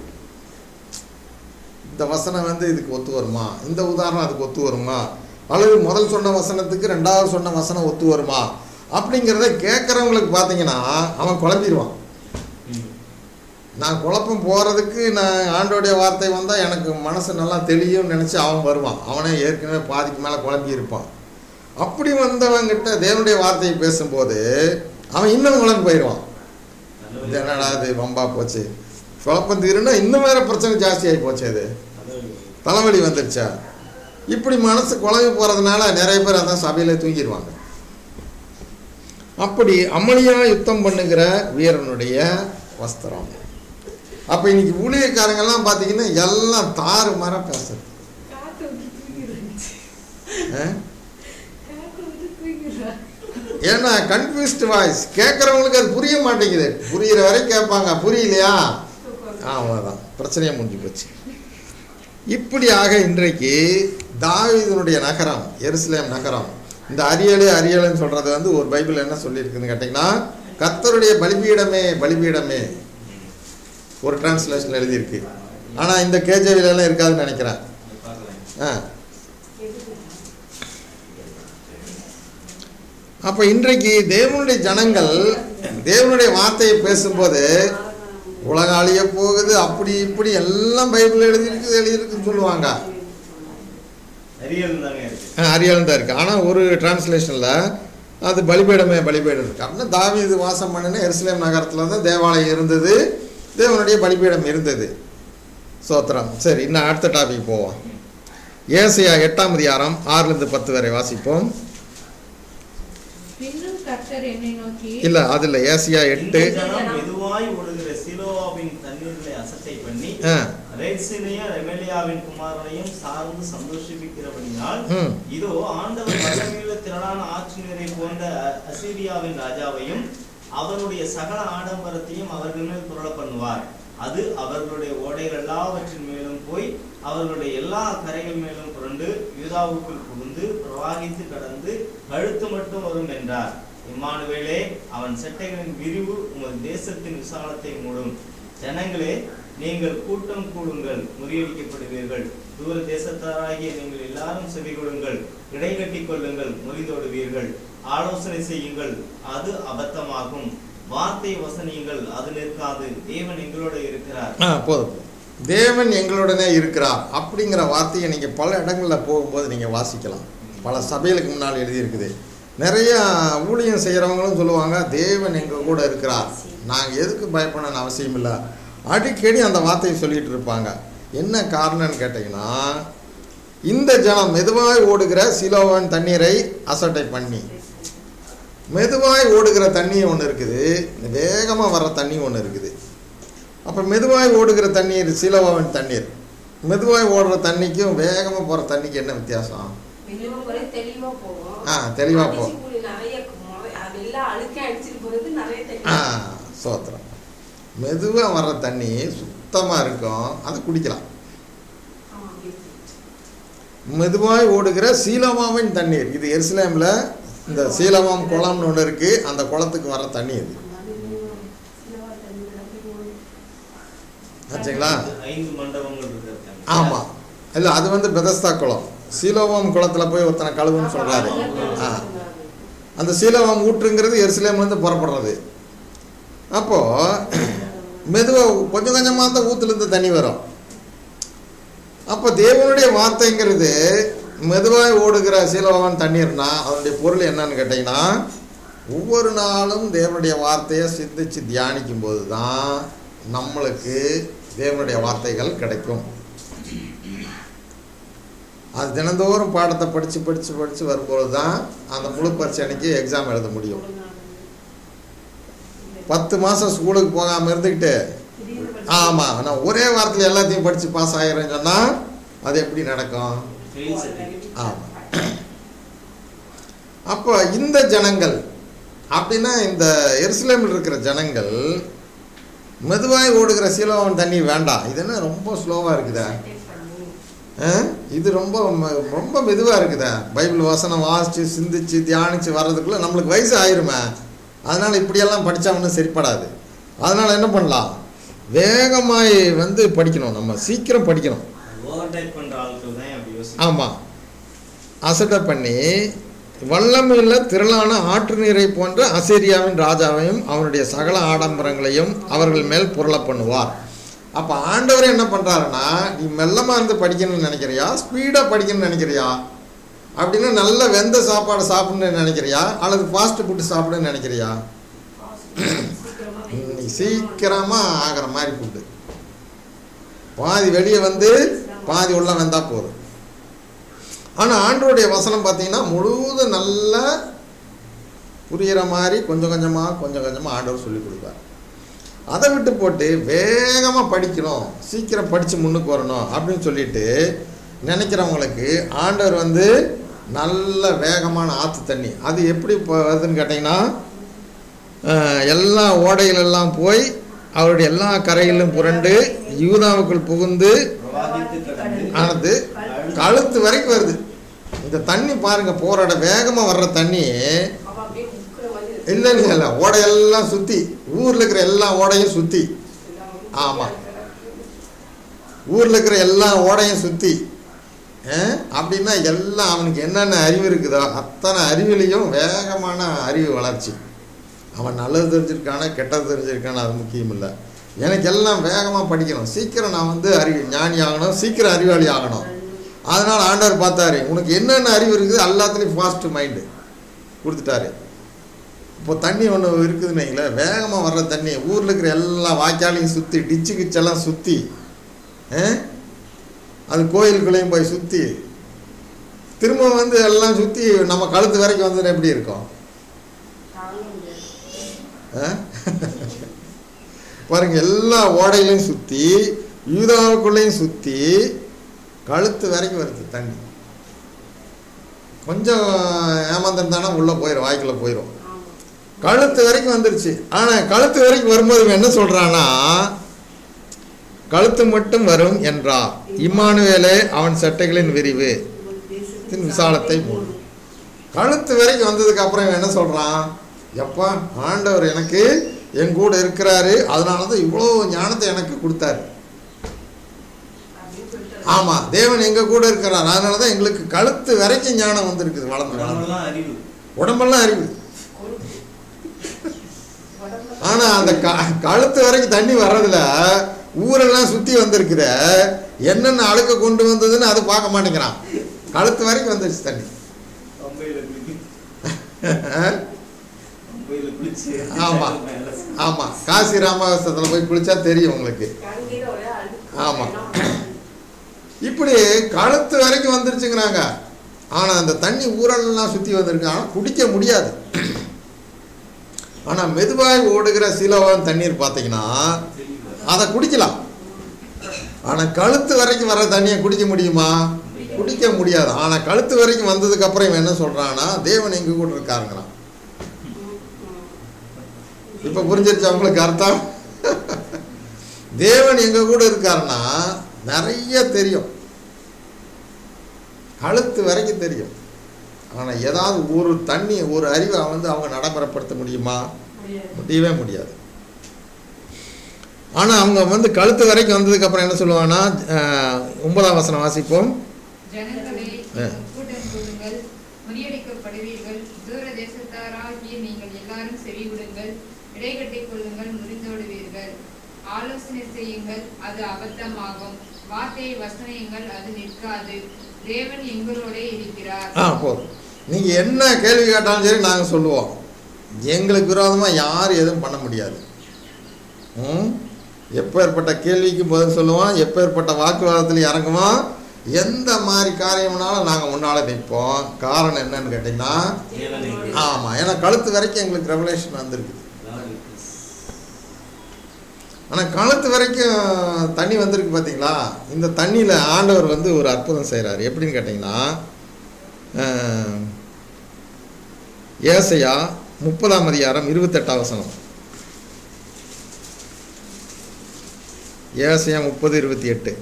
இந்த வசனம் வந்து இதுக்கு ஒத்து வருமா, இந்த உதாரணம் அதுக்கு ஒத்து வருமா, அல்லது முதல் சொன்ன வசனத்துக்கு ரெண்டாவது சொன்ன வசனம் ஒத்து வருமா அப்படிங்கிறத கேட்குறவங்களுக்கு பார்த்தீங்கன்னா அவன் குழம்பிடுவான். நான் குழப்பம் போகிறதுக்கு நான் ஆண்டோடைய வார்த்தை வந்தால் எனக்கு மனசு நல்லா தெளியும்னு நினச்சி அவன் வருவான். அவனே ஏற்கனவே பாதிக்கு மேலே குழம்பி இருப்பான். அப்படி வந்தவங்கிட்ட தேவனுடைய வார்த்தையை பேசும்போது அவன் இன்னும் குழம்பு போயிடுவான். இது என்னடா இது வம்பா போச்சு, குழப்பம் தீருன்னா இன்னும் வேறு பிரச்சனை ஜாஸ்தி ஆகி போச்சு, இது தலைவலி வந்துடுச்சா. இப்படி மனசு குழம்பி போகிறதுனால நிறைய பேர் அதான் சபையில் தூங்கிடுவாங்க. அப்படி அமளியாக யுத்தம் பண்ணுகிற வீரனுடைய வஸ்திரம். அப்போ இன்னைக்கு ஊழியக்காரங்கெல்லாம் பார்த்தீங்கன்னா எல்லாம் தாறு மாற பேசுறது. ஏன்னா கன்ஃபியூஸ்டு வாய்ஸ், கேட்குறவங்களுக்கு அது புரிய மாட்டேங்குது. புரிகிற வரை கேட்பாங்க, புரியலையா அவ்வளோதான், பிரச்சனையாக முடிஞ்சு போச்சு. இப்படியாக இன்றைக்கு தாவீதுனுடைய நகரம் எருசலேம் நகரம், இந்த அரியலு அரியலுன்னு சொல்கிறது வந்து ஒரு பைபிள் என்ன சொல்லியிருக்குன்னு கேட்டிங்கன்னா கர்த்தருடைய பலிபீடமே பலிபீடமே ஒரு டிரான்ஸ்லேஷன் எழுதியிருக்கு. ஆனால் இந்த கேஜேவிலெல்லாம் இருக்காதுன்னு நினைக்கிறேன். ஆ அப்போ இன்றைக்கு தேவனுடைய ஜனங்கள் தேவனுடைய வார்த்தையை பேசும்போது உலகம் அழிய போகுது, அப்படி இப்படி எல்லாம் பைபிள் எழுதியிருக்கு எழுதியிருக்குன்னு சொல்லுவாங்க. அரியல் தான் இருக்குது. ஆனால் ஒரு டிரான்ஸ்லேஷனில் அது பலிபீடமே பலிபீடம் இருக்குது. அப்படின்னா தாவீது வாசம் பண்ணின எருசலேம் நகரத்தில் தான் தேவாலயம் இருந்தது, தேவனுடைய பலிபீடம் இருந்தது. சோத்திரம். சரி, இன்னும் அடுத்த டாபிக் போவோம். ஏசாயா எட்டாம் அதிகாரம் ஆறுலேருந்து பத்து வரை வாசிப்போம். இல்ல அதுல ஏசாயா எட்டு மெதுவாய் ஓடுகிற சிலோவாவின் தண்ணீர்களை அசட்டை பண்ணி ரேத்சினையும் ரெமலியாவின் குமாரனையும் சார்ந்து சந்தோஷிக்கிறபடியால் இதோ ஆண்டவர் வல்லமையுள்ள திரளான ஆற்று நீரை போன்ற அசீரியாவின் ராஜாவையும் அவனுடைய சகல ஆடம்பரத்தையும் அவர்கள் மேல் புரள பண்ணுவார். அது அவர்களுடைய ஓடைகள் எல்லாவற்றின் மேலும் போய் அவர்களுடைய எல்லா கரைகள் மேலும் புரண்டு யூதாவுக்குள் புகுந்து பிரவாகித்து கடந்து கழுத்து மட்டும் வரும் என்றார். இம்மானுவேலே, அவன் செட்டைகளின் விரிவு உமது தேசத்தின் விசாலத்தை மூடும். ஜனங்களே, நீங்கள் கூட்டம் கூடுங்கள், முறியடிக்கப்படுவீர்கள். தூர தேசத்தாராகிய நீங்கள் எல்லாரும் செவி கொடுங்கள், இடைகட்டி கொள்ளுங்கள், முறிதோடுவீர்கள். ஆலோசனை செய்யுங்கள், அது அபத்தமாகும். வார்த்தை வசனியுங்கள், அது நிற்காது. தேவன் எங்களோட இருக்கிறார். போதும், தேவன் எங்களுடனே இருக்கிறார் அப்படிங்கிற வார்த்தையை நீங்கள் பல இடங்களில் போகும்போது நீங்கள் வாசிக்கலாம். பல சபைகளுக்கு முன்னால் எழுதியிருக்குது. நிறைய ஊழியம் செய்கிறவங்களும் சொல்லுவாங்க, தேவன் எங்கள் கூட இருக்கிறார், நாங்கள் எதுக்கு பயப்படணும்னு அவசியம் இல்லை. அடிக்கடி அந்த வார்த்தையை சொல்லிகிட்டு இருப்பாங்க. என்ன காரணம்னு கேட்டிங்கன்னா, இந்த ஜனம் மெதுவாய் ஓடுகிற சிலோவான் தண்ணீரை அசட்டை பண்ணி, மெதுவாய் ஓடுகிற தண்ணி ஒன்று இருக்குது, வேகமாக வர்ற தண்ணி ஒன்று இருக்குது. அப்போ மெதுவாய் ஓடுகிற தண்ணீர் சிலோவாவின் தண்ணீர், மெதுவாய் ஓடுற தண்ணிக்கும் வேகமாக போகிற தண்ணிக்கு என்ன வித்தியாசம்? ஆ தெளிவாக போகும். ஆ சோத்திரம். மெதுவாக வர்ற தண்ணி சுத்தமாக இருக்கும், அதை குடிக்கலாம். மெதுவாய் ஓடுகிற சீலோவாவின் தண்ணீர், இது எருசலேமில் இந்த சீலவம் குளம்னு ஒன்று இருக்குது, அந்த குளத்துக்கு வர தண்ணி அது. ஆச்சுங்களா? ஐந்து மண்டபங்கள் இருக்கிறது. ஆமாம், இல்லை அது வந்து பெதஸ்தா குளம். சீலோவம் குளத்தில் போய் ஒருத்தனை கழுவுன்னு சொல்கிறாரு. ஆ, அந்த சீலோவம் ஊற்றுங்கிறது எருசலேம்லேருந்து புறப்படுறது. அப்போது மெதுவாக கொஞ்சம் கொஞ்சமாக அந்த ஊற்றுலேருந்து தண்ணி வரும். அப்போ தேவனுடைய வார்த்தைங்கிறது மெதுவாக ஓடுகிற சீலோவம் தண்ணீர்னா அதனுடைய பொருள் என்னன்னு கேட்டிங்கன்னா, ஒவ்வொரு நாளும் தேவனுடைய வார்த்தையை சிந்திச்சு தியானிக்கும் போது தான் நம்மளுக்கு தேவனுடைய வார்த்தைகள் கிடைக்கும். அது தினந்தோறும் பாடத்தை படித்து படித்து படித்து வரும்போது தான் அந்த முழு பரீட்சை அன்னைக்கு எக்ஸாம் எழுத முடியும். பத்து மாதம் ஸ்கூலுக்கு போகாமல் இருந்துக்கிட்டு ஆமாம் நான் ஒரே வாரத்தில் எல்லாத்தையும் படித்து பாஸ் ஆகிறேன்னு சொன்னால் அது எப்படி நடக்கும்? ஆமாம். அப்போ இந்த ஜனங்கள் அப்படின்னா இந்த எருசலேமில் இருக்கிற ஜனங்கள் மெதுவாய் ஓடுகிற சீலோவன் தண்ணி வேண்டாம், இது என்ன ரொம்ப ஸ்லோவாக இருக்குதா, இது ரொம்ப ரொம்ப மெதுவாக இருக்குதா, பைபிள் வசனம் வாசித்து சிந்திச்சு தியானித்து வர்றதுக்குள்ளே நம்மளுக்கு வயசு ஆயிருமே, அதனால் இப்படியெல்லாம் படித்தா ஒன்றும் சரிப்படாது. அதனால் என்ன பண்ணலாம், வேகமாய் வந்து படிக்கணும், நம்ம சீக்கிரம் படிக்கணும். ஆமாம், அசட்டை பண்ணி வல்லமையுள்ள திரளான ஆற்று நீரை போன்ற அசீரியாவின் ராஜாவையும் அவனுடைய சகல ஆடம்பரங்களையும் அவர்கள் மேல் புரள பண்ணுவார். அப்போ ஆண்டவர் என்ன பண்ணுறாருன்னா, நீ மெல்லமாக இருந்து படிக்கணும்னு நினைக்கிறியா, ஸ்பீடாக படிக்கணும்னு நினைக்கிறியா, அப்படின்னா நல்ல வெந்த சாப்பாடு சாப்பிடணும்னு நினைக்கிறியா, அல்லது ஃபாஸ்ட் ஃபுட்டு சாப்பிடணும்னு நினைக்கிறியா? நீ சீக்கிரமாக ஆகிற மாதிரி ஃபுட்டு, பாதி வெளியே வந்து பாதி உள்ள வந்தால் போதும். ஆனால் ஆண்டவருடைய வசனம் பார்த்தீங்கன்னா முழுவதும் நல்லா புரிகிற மாதிரி கொஞ்சம் கொஞ்சமாக கொஞ்சம் கொஞ்சமாக ஆண்டவர் சொல்லி கொடுப்பார். அதை விட்டு போட்டு வேகமாக படிக்கணும், சீக்கிரம் படித்து முன்னுக்கு வரணும் அப்படின்னு சொல்லிட்டு நினைக்கிறவங்களுக்கு ஆண்டவர் வந்து நல்ல வேகமான ஆற்று தண்ணி, அது எப்படி வருதுன்னு கேட்டிங்கன்னா, எல்லா ஓடைகளெல்லாம் போய் அவருடைய எல்லா கரைகளிலும் புரண்டு யூதாவுக்குள் புகுந்து ஆனது கழுத்து வரைக்கும் வருது. இந்த தண்ணி பாருங்க, போராட வேகமாக வர்ற தண்ணி இல்லைன்னு இல்லை, ஓடையெல்லாம் சுற்றி ஊரில் இருக்கிற எல்லா ஓடையும் சுற்றி, ஆமாம் ஊரில் இருக்கிற எல்லா ஓடையும் சுற்றி, அப்படின்னா எல்லாம் அவனுக்கு என்னென்ன அறிவு இருக்குதோ அத்தனை அறிவிலையும் வேகமான அறிவு வளர்ச்சி. அவன் நல்லது தெரிஞ்சிருக்கானா கெட்டது தெரிஞ்சிருக்கானா அது முக்கியம் இல்லை, எனக்கு எல்லாம் வேகமாக படிக்கணும், சீக்கிரம் நான் வந்து அறிவு ஞானி ஆகணும், சீக்கிரம் அறிவாளி ஆகணும். அதனால் ஆண்டவர் பார்த்தாரு, உனக்கு என்னென்ன அறிவு இருக்குது எல்லாத்துலேயும் ஃபாஸ்ட் மைண்டு கொடுத்துட்டாரு. இப்போ தண்ணி ஒன்று இருக்குதுன்னு வைங்களேன், வேகமாக வர்ற தண்ணி ஊரில் இருக்கிற எல்லா வாய்க்காலையும் சுற்றி டிச்சு கிச்செல்லாம் சுற்றி அது கோயிலுக்குள்ளேயும் போய் சுற்றி திரும்ப வந்து எல்லாம் சுற்றி நம்ம கழுத்து வரைக்கும் வந்து எப்படி இருக்கும் பாருங்க, எல்லா ஓடையிலையும் சுற்றி யூதாவுக்குள்ளேயும் சுற்றி கழுத்து வரைக்கும் வருது தண்ணி. கொஞ்சம் ஏமாந்திருந்தானா உள்ளே போயிடும், வாய்க்குள்ளே போயிடும், கழுத்து வரைக்கும் வந்துருச்சு. ஆனால் கழுத்து வரைக்கும் வரும்போது என்ன சொல்கிறான்னா, கழுத்து மட்டும் வரும் என்றார், இம்மானுவேலே அவன் சட்டைகளின் விரிவு விசாலத்தை மூடும். கழுத்து வரைக்கும் வந்ததுக்கு அப்புறம் என்ன சொல்கிறான், எப்பா ஆண்டவர் எனக்கு என் கூட இருக்கிறாரு, அதனால தான் இவ்வளோ ஞானத்தை எனக்கு கொடுத்தாரு. ஆமாம், தேவன் எங்கள் கூட இருக்கிறார், அதனால தான் எங்களுக்கு கழுத்து வரைக்கும் ஞானம் வந்திருக்குது, வளர்ந்து வளர்ந்து அறிவு, உடம்பெல்லாம் அறிவு. ஆனால் அந்த க கழுத்து வரைக்கும் தண்ணி வர்றதுல ஊரெல்லாம் சுற்றி வந்திருக்குற என்னென்ன அழுக்க கொண்டு வந்ததுன்னு அதை பார்க்க மாட்டேங்கிறான், கழுத்து வரைக்கும் வந்துருச்சு தண்ணி. ஆமாம் ஆமாம், காசி ராமகிருஷ்ணத்தில் போய் குளிச்சா தெரியும் உங்களுக்கு. ஆமாம், இப்படி கழுத்து வரைக்கும் வந்துருச்சுங்கிறாங்க. ஆனால் அந்த தண்ணி ஊரெல்லாம் சுற்றி வந்திருக்கு, ஆனால் குடிக்க முடியாது. ஆனால் மெதுவாய் ஓடுகிற சீலோவான் தண்ணீர் பார்த்தீங்கன்னா அதை குடிக்கலாம். ஆனால் கழுத்து வரைக்கும் வர தண்ணியை குடிக்க முடியுமா? குடிக்க முடியாது. ஆனால் கழுத்து வரைக்கும் வந்ததுக்கு அப்புறம் இவன் என்ன சொல்றான்னா, தேவன் எங்க கூட இருக்காருங்கிறான். இப்ப புரிஞ்சிருச்சு அவங்களுக்கு அர்த்தம்? தேவன் எங்க கூட இருக்காருன்னா நிறைய தெரியும், கழுத்து வரைக்கும் தெரியும். ஆனால் ஏதாவது ஒரு தண்ணி ஒரு அறிவை வந்து அவங்க நடைமுறைப்படுத்த முடியுமா? முடியவே முடியாது. ஆனால் அவங்க வந்து கழுத்து வரைக்கும் வந்ததுக்கப்புறம் என்ன சொல்லுவாங்கன்னா, ஒன்பதாம் வசனம் வாசிப்போம். ஜனங்களே கூட்டம் கூடுங்கள், முறியடிக்கப்படுவீர்கள். தூர தேசத்தாராகிய நீங்கள் எல்லாரும் செவிவிடுங்கள். இடைகட்டிக் கொள்ளுங்கள், முறிந்தோடுவீர்கள். ஆலோசனை செய்யுங்கள், அது அபத்தமாகும். வார்த்தையை வசனையுங்கள், அது நிற்காது. தேவன் எங்களோட இருக்கிறார். ஆ போதும். நீங்கள் என்ன கேள்வி கேட்டாலும் சரி நாங்கள் சொல்லுவோம். எங்களுக்கு விரோதமாக யாரும் எதுவும் பண்ண முடியாது. ம் எப்பேற்பட்ட கேள்விக்கு பதில் சொல்லுவோம், எப்பேற்பட்ட வாக்குவாதத்தில் இறங்குவோம், எந்த மாதிரி காரியம்னாலும் நாங்கள் முன்னால் நிற்போம். காரணம் என்னன்னு கேட்டிங்கன்னா, ஆமாம், ஏன்னா கழுத்து வரைக்கும் எங்களுக்கு ரெவலேஷன் வந்திருக்கு. ஆனால் கழுத்து வரைக்கும் தண்ணி வந்திருக்கு பார்த்தீங்களா? இந்த தண்ணியில் ஆண்டவர் வந்து ஒரு அற்புதம் செய்கிறார். எப்படின்னு கேட்டிங்கன்னா, ஏசாயா முப்பதாம் அதிகாரம் இருபத்தெட்டாம் வசனம். ஏசாயா முப்பது இருபத்தி எட்டு.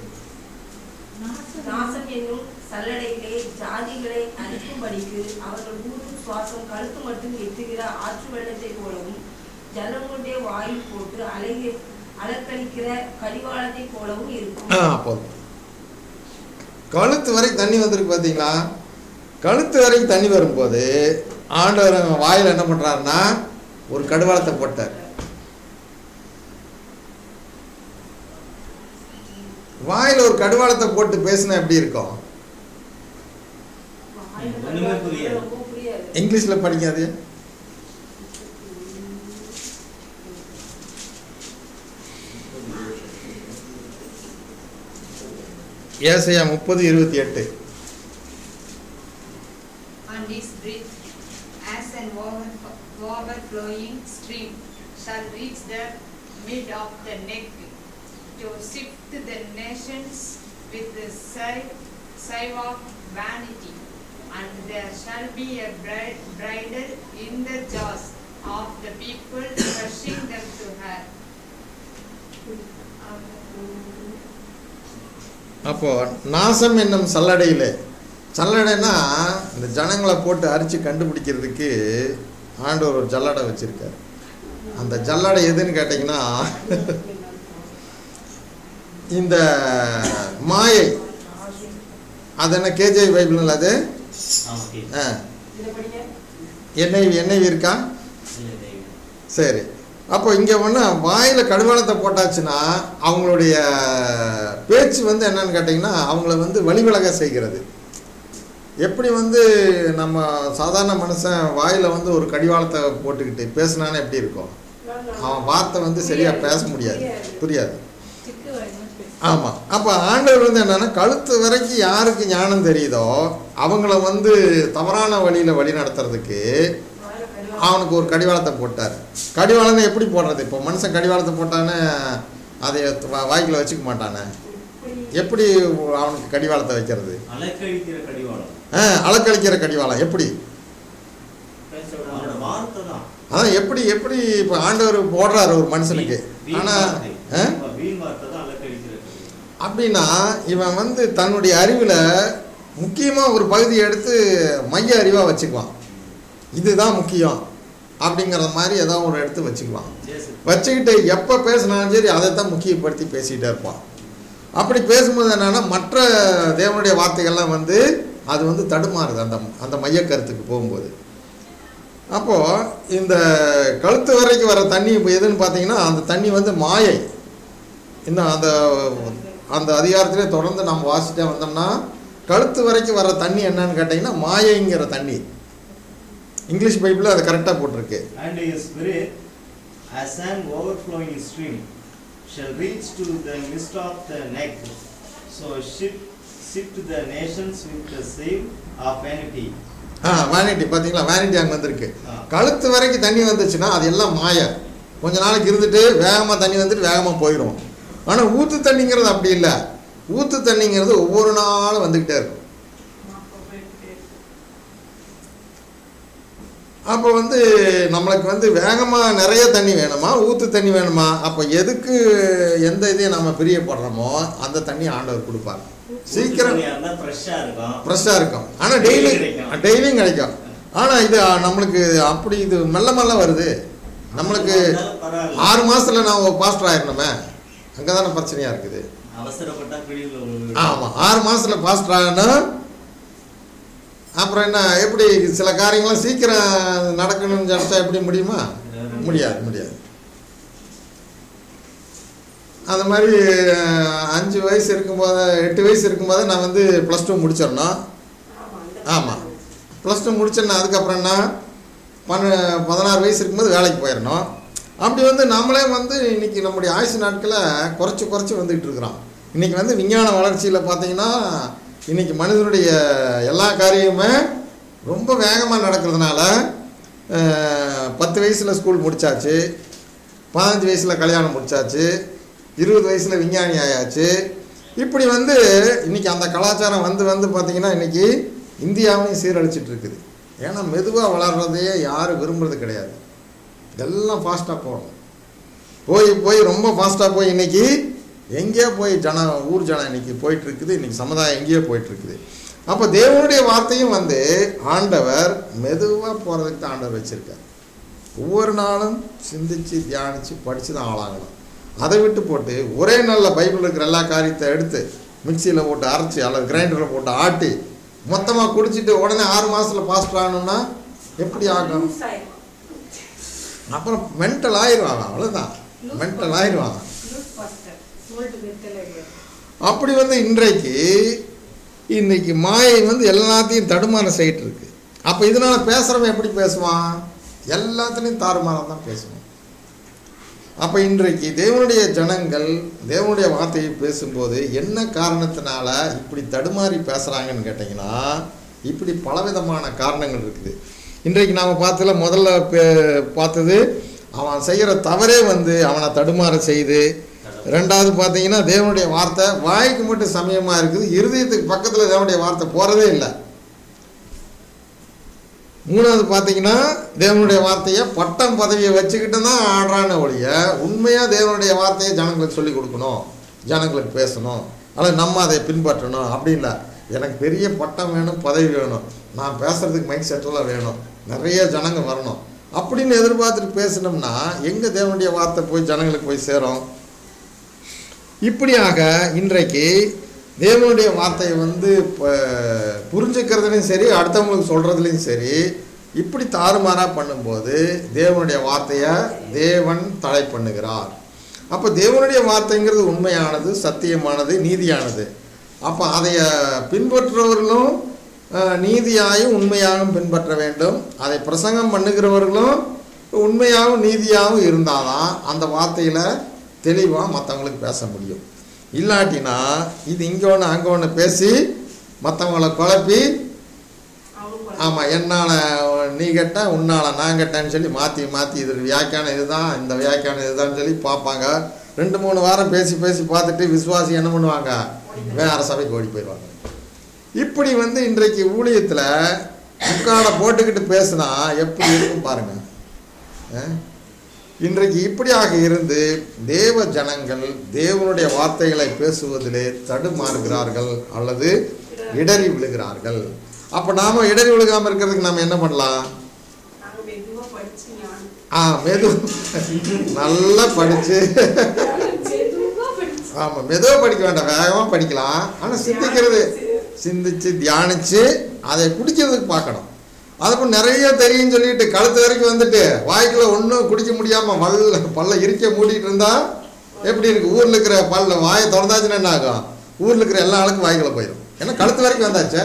நாசம் என்னும் சல்லடையிலே ஜாதிகளை அழிக்கும்படிக்கு அவர்கள் ஊரும் சுவாசம் கழுத்து மட்டும் எத்துகிற ஆற்று வெள்ளத்தை போலவும் ஜலமுடைய வாயில் போட்டு அழகி அலக்களிக்கிற கடிவாளத்தை போலவும் இருக்கும். ஆ போதும். கழுத்து வரை தண்ணி வந்திருக்கு பார்த்தீங்களா? கழுத்து வரைக்கும் தண்ணி வரும்போது ஆண்டவர் வாயில் என்ன பண்ணுறாருன்னா ஒரு கடிவாளத்தை போட்டார். வாயில் ஒரு கடிவாளத்தை போட்டு பேசினா எப்படி இருக்கும்? இங்கிலீஷில் படிக்காது. ஏசாயா முப்பது இருபத்தி எட்டு. And his breath as an overflowing stream shall reach the mid of the neck to sift the nations with the sieve sieve of vanity, and there shall be a bridle in the jaws of the people, crushing them to her. அப்போ நாசம் என்னும் சல்லடையில், சல்லடைன்னா இந்த ஜனங்களை போட்டு அரிச்சு கண்டுபிடிக்கிறதுக்கு ஆண்டவர் ஒரு ஜல்லடை வச்சிருக்காரு. அந்த ஜல்லடை எதுன்னு கேட்டிங்கன்னா இந்த மாயை. அது என்ன கேஜே பைபிள்? அது என்ஐவி என்ஐவி இருக்கா? சரி. அப்போ இங்கே ஒன்று வாயில் கடிவாளத்தை போட்டாச்சுன்னா அவங்களுடைய பேச்சு வந்து என்னன்னு கேட்டிங்கன்னா அவங்கள வந்து வழிவிலக செய்கிறது. எப்படி வந்து நம்ம சாதாரண மனுஷன் வாயில் வந்து ஒரு கடிவாளத்தை போட்டுக்கிட்டு பேசினானே எப்படி இருக்கும்? அவன் வார்த்தை வந்து சரியாக பேச முடியாது, புரியாது. ஆமாம். அப்போ ஆண்டவர் வந்து என்னென்னா கழுத்து வரைக்கும் யாருக்கு ஞானம் தெரியுதோ அவங்கள வந்து தவறான வழியில் வழி நடத்துறதுக்கு அவனுக்கு ஒரு கடிவாளத்தை போட்டார். கடிவாளம் எப்படி போடுறது? இப்போ மனுஷன் கடிவாளத்தை போட்டானே அதை வாய்க்குள்ள வச்சுக்க மாட்டானே, எப்படி அவனுக்கு கடிவாளத்தை வைக்கிறது? அலக்கழிக்கிற கடிவாளம். ஆ அலக்கழிக்கிற கடிவாளம் எப்படி? அதான் எப்படி எப்படி இப்போ ஆண்டவர் போடுறாரு ஒரு மனுஷனுக்கு. ஆனால் அப்படின்னா இவன் வந்து தன்னுடைய அறிவில் முக்கியமாக ஒரு பகுதியை எடுத்து மைய அறிவாக வச்சுக்குவான். இதுதான் முக்கியம் அப்படிங்கிற மாதிரி ஏதாவது ஒரு எடுத்து வச்சுக்குவான். வச்சுக்கிட்டு எப்போ பேசினாலும் சரி அதைத்தான் முக்கியப்படுத்தி பேசிகிட்டே இருப்பான். அப்படி பேசும்போது என்னென்னா மற்ற தேவனுடைய வார்த்தைகள்லாம் வந்து அது வந்து தடுமாறுது அந்த அந்த மைய கருத்துக்கு போகும்போது. அப்போது இந்த கழுத்து வரைக்கும் வர தண்ணி இப்போ எதுன்னு பார்த்தீங்கன்னா அந்த தண்ணி வந்து மாயை. இன்னும் அந்த அந்த அதிகாரத்திலே தொடர்ந்து நம்ம வாசிட்டே வந்தோம்னா கழுத்து வரைக்கும் வர தண்ணி என்னன்னு கேட்டிங்கன்னா மாயைங்கிற தண்ணி. இங்கிலீஷ் பைபிளில் அது கரெக்டாக போட்டிருக்கு. And his breath as an overflowing stream shall reach to the midst of the neck, so shift sift the nations with the sieve of vanity. ஆ வேனிட்டி பார்த்தீங்களா? வேனிட்டி அங்கே வந்திருக்கு. கழுத்து வரைக்கும் தண்ணி வந்துச்சுன்னா அது எல்லாம் மாயை. கொஞ்ச நாளைக்கு இருந்துட்டு வேகமாக தண்ணி வந்துட்டு வேகமாக போயிடும். ஆனால் ஊற்று தண்ணிங்கிறது அப்படி இல்லை. ஊற்று தண்ணிங்கிறது ஒவ்வொரு நாளும் வந்துக்கிட்டே இருக்கும். அப்போ வந்து நம்மளுக்கு வந்து வேகமாக நிறைய தண்ணி வேணுமா ஊற்று தண்ணி வேணுமா? அப்போ எதுக்கு எந்த இதையும் நம்ம பிரியப்படுறோமோ அந்த தண்ணி ஆண்டவர் கொடுப்பார். சீக்கிரம் ஃப்ரெஷ்ஷாக இருக்கும். ஆனால் டெய்லி டெய்லியும் கிடைக்கும். ஆனால் இது நம்மளுக்கு அப்படி இது மெல்ல மெல்ல வருது. நம்மளுக்கு ஆறு மாதத்தில் நான் பாஸ்டர் ஆயிடணுமே, அங்கே தானே பிரச்சனையாக இருக்குது. ஆமாம், ஆறு மாதத்தில் பாஸ்டர் ஆகணும். அப்புறம் என்ன, எப்படி சில காரியங்கள்லாம் சீக்கிரம் நடக்கணும்னு நினச்சா எப்படி முடியுமா? முடியாது முடியாது அந்த மாதிரி அஞ்சு வயசு இருக்கும்போது எட்டு வயசு இருக்கும்போது நான் வந்து ப்ளஸ் டூ முடிச்சிடணும். ஆமாம், ப்ளஸ் டூ முடிச்சேன்னா அதுக்கப்புறம் என்ன பன்ன பதினாறு வயசு இருக்கும்போது வேலைக்கு போயிடணும். அப்படி வந்து நம்மளே வந்து இன்றைக்கி நம்முடைய ஆயுசு நாட்களை குறைச்சி குறைச்சி வந்துக்கிட்டு இருக்கிறோம். இன்றைக்கி வந்து விஞ்ஞான வளர்ச்சியில் பார்த்திங்கன்னா இன்றைக்கி மனிதனுடைய எல்லா காரியமுமே ரொம்ப வேகமாக நடக்கிறதுனால பத்து வயசில் ஸ்கூல் முடித்தாச்சு, பதினஞ்சு வயசில் கல்யாணம் முடித்தாச்சு, இருபது வயசில் விஞ்ஞானி ஆயாச்சு. இப்படி வந்து இன்றைக்கி அந்த கலாச்சாரம் வந்து வந்து பார்த்திங்கன்னா இன்றைக்கி இந்தியாவையும் சீரழிச்சிட்டு இருக்குது. ஏன்னா மெதுவாக வளர்கிறதையே யாரும் விரும்புறது கிடையாது. எல்லாம் ஃபாஸ்ட்டாக போகணும். போய் போய் ரொம்ப ஃபாஸ்ட்டாக போய் இன்றைக்கி எங்கேயோ போய் ஜன ஊர் ஜனம் இன்றைக்கி போயிட்டுருக்குது. இன்றைக்கி சமுதாயம் எங்கேயோ போயிட்டுருக்குது. அப்போ தேவனுடைய வார்த்தையும் வந்து ஆண்டவர் மெதுவாக போகிறதுக்கு தான் ஆண்டவர் வச்சுருக்கார். ஒவ்வொரு நாளும் சிந்தித்து தியானித்து படித்து தான் ஆளாகணும். அதை விட்டு போட்டு ஒரே நாளில் பைபிள் இருக்கிற எல்லா காரியத்தை எடுத்து மிக்சியில் போட்டு அரைச்சி அல்லது கிரைண்டரில் போட்டு ஆட்டி மொத்தமாக குடிச்சிட்டு உடனே ஆறு மாதத்தில் பாஸ்டர் ஆகணும்னா எப்படி ஆகும்? அப்புறம் மென்டல் ஆயிடுவாங்க. அவ்வளோதான், மென்டல் ஆயிடுவாங்க. அப்படி வந்து இன்றைக்கு இன்னைக்கு மாயை வந்து எல்லாத்தையும் தடுமாற செய்யிட்டு இருக்கு. அப்போ இதனால் பேசுகிறவன் எப்படி பேசுவான்? எல்லாத்துலேயும் தாறுமாறாக தான் பேசுவான். அப்போ இன்றைக்கு தேவனுடைய ஜனங்கள் தேவனுடைய வார்த்தையை பேசும்போது என்ன காரணத்தினால இப்படி தடுமாறி பேசுகிறாங்கன்னு கேட்டிங்கன்னா இப்படி பலவிதமான காரணங்கள் இருக்குது. இன்றைக்கு நாம் பார்த்ததுல முதல்ல பார்த்தது அவன் செய்கிற தவறே வந்து அவனை தடுமாற செய்து, ரெண்டாவது பார்த்தீங்கன்னா தேவனுடைய வார்த்தை வாய்க்கு மட்டும் சமயமாக இருக்குது, இருதயத்துக்கு பக்கத்தில் தேவனுடைய வார்த்தை போகிறதே இல்லை. மூணாவது பார்த்தீங்கன்னா தேவனுடைய வார்த்தையை பட்டம் பதவியை வச்சுக்கிட்டு தான் ஆடுறான்னு ஒழிய உண்மையாக தேவனுடைய வார்த்தையை ஜனங்களுக்கு சொல்லிக் கொடுக்கணும், ஜனங்களுக்கு பேசணும், அல்லது நம்ம அதை பின்பற்றணும் அப்படி இல்லை. எனக்கு பெரிய பட்டம் வேணும், பதவி வேணும், நான் பேசுகிறதுக்கு மைக் செட்டெல்லாம் வேணும், நிறைய ஜனங்க வரணும் அப்படின்னு எதிர்பார்த்துட்டு பேசினோம்னா எங்கே தேவனுடைய வார்த்தை போய் ஜனங்களுக்கு போய் சேரும்? இப்படியாக இன்றைக்கு தேவனுடைய வார்த்தையை வந்து புரிஞ்சுக்கிறதுலையும் சரி அடுத்தவங்களுக்கு சொல்கிறதுலையும் சரி இப்படி தாறுமாறாக பண்ணும்போது தேவனுடைய வார்த்தையை தேவன் தடை பண்ணுகிறார். அப்போ தேவனுடைய வார்த்தைங்கிறது உண்மையானது, சத்தியமானது, நீதியானது. அப்போ அதை பின்பற்றுறவர்களும் நீதியாகவும் உண்மையாகவும் பின்பற்ற வேண்டும். அதை பிரசங்கம் பண்ணுகிறவர்களும் உண்மையாகவும் நீதியாகவும் இருந்தால் தான் அந்த வார்த்தையில் தெளிவாக மற்றவங்களுக்கு பேச முடியும். இல்லாட்டினா இது இங்கே ஒன்று அங்கே ஒன்று பேசி மற்றவங்களை குழப்பி, ஆமாம் என்னால் நீ கேட்ட உன்னால் நான் கேட்டேன்னு சொல்லி மாற்றி மாற்றி இது வியாக்கியானம் இதுதான் இந்த வியாக்கியானம் இதுதான் சொல்லி பார்ப்பாங்க. ரெண்டு மூணு வாரம் பேசி பேசி பார்த்துட்டு விசுவாசி என்ன பண்ணுவாங்க, வேறு சபைக்கு ஓடி போயிடுவாங்க. இப்படி வந்து இன்றைக்கு ஊழியத்தில் முக்காடை போட்டுக்கிட்டு பேசுனா எப்படி இருக்கும் பாருங்க. இன்றைக்கு இப்படியாக இருந்து தேவ ஜனங்கள் தேவனுடைய வார்த்தைகளை பேசுவதிலே தடுமாறுகிறார்கள் அல்லது இடறி விழுகிறார்கள். அப்போ நாம் இடறி விழுகாமல் இருக்கிறதுக்கு நாம் என்ன பண்ணலாம்? ஆ மெது நல்லா படித்து, ஆமாம் மெதுவாக படிக்க வேண்டாம், வேகமாக படிக்கலாம். ஆனால் சிந்திக்கிறது சிந்திச்சு தியானித்து அதை குடிக்கிறதுக்கு பார்க்கணும். அதுக்கும் நிறைய தெரியும் சொல்லிட்டு கழுத்து வரைக்கும் வந்துட்டு வாய்க்குள்ள ஒன்றும் குடிக்க முடியாமல் வல்ல பல்ல இருக்க மூடிட்டு இருந்தா எப்படி இருக்கு? ஊரில் இருக்கிற பல்ல வாயை திறந்தாச்சுன்னா என்ன ஆகும்? ஊரில் இருக்கிற எல்லா ஆளுக்கும் வாய்க்குள்ள போயிடும். ஏன்னா கழுத்து வரைக்கும் வந்தாச்சே.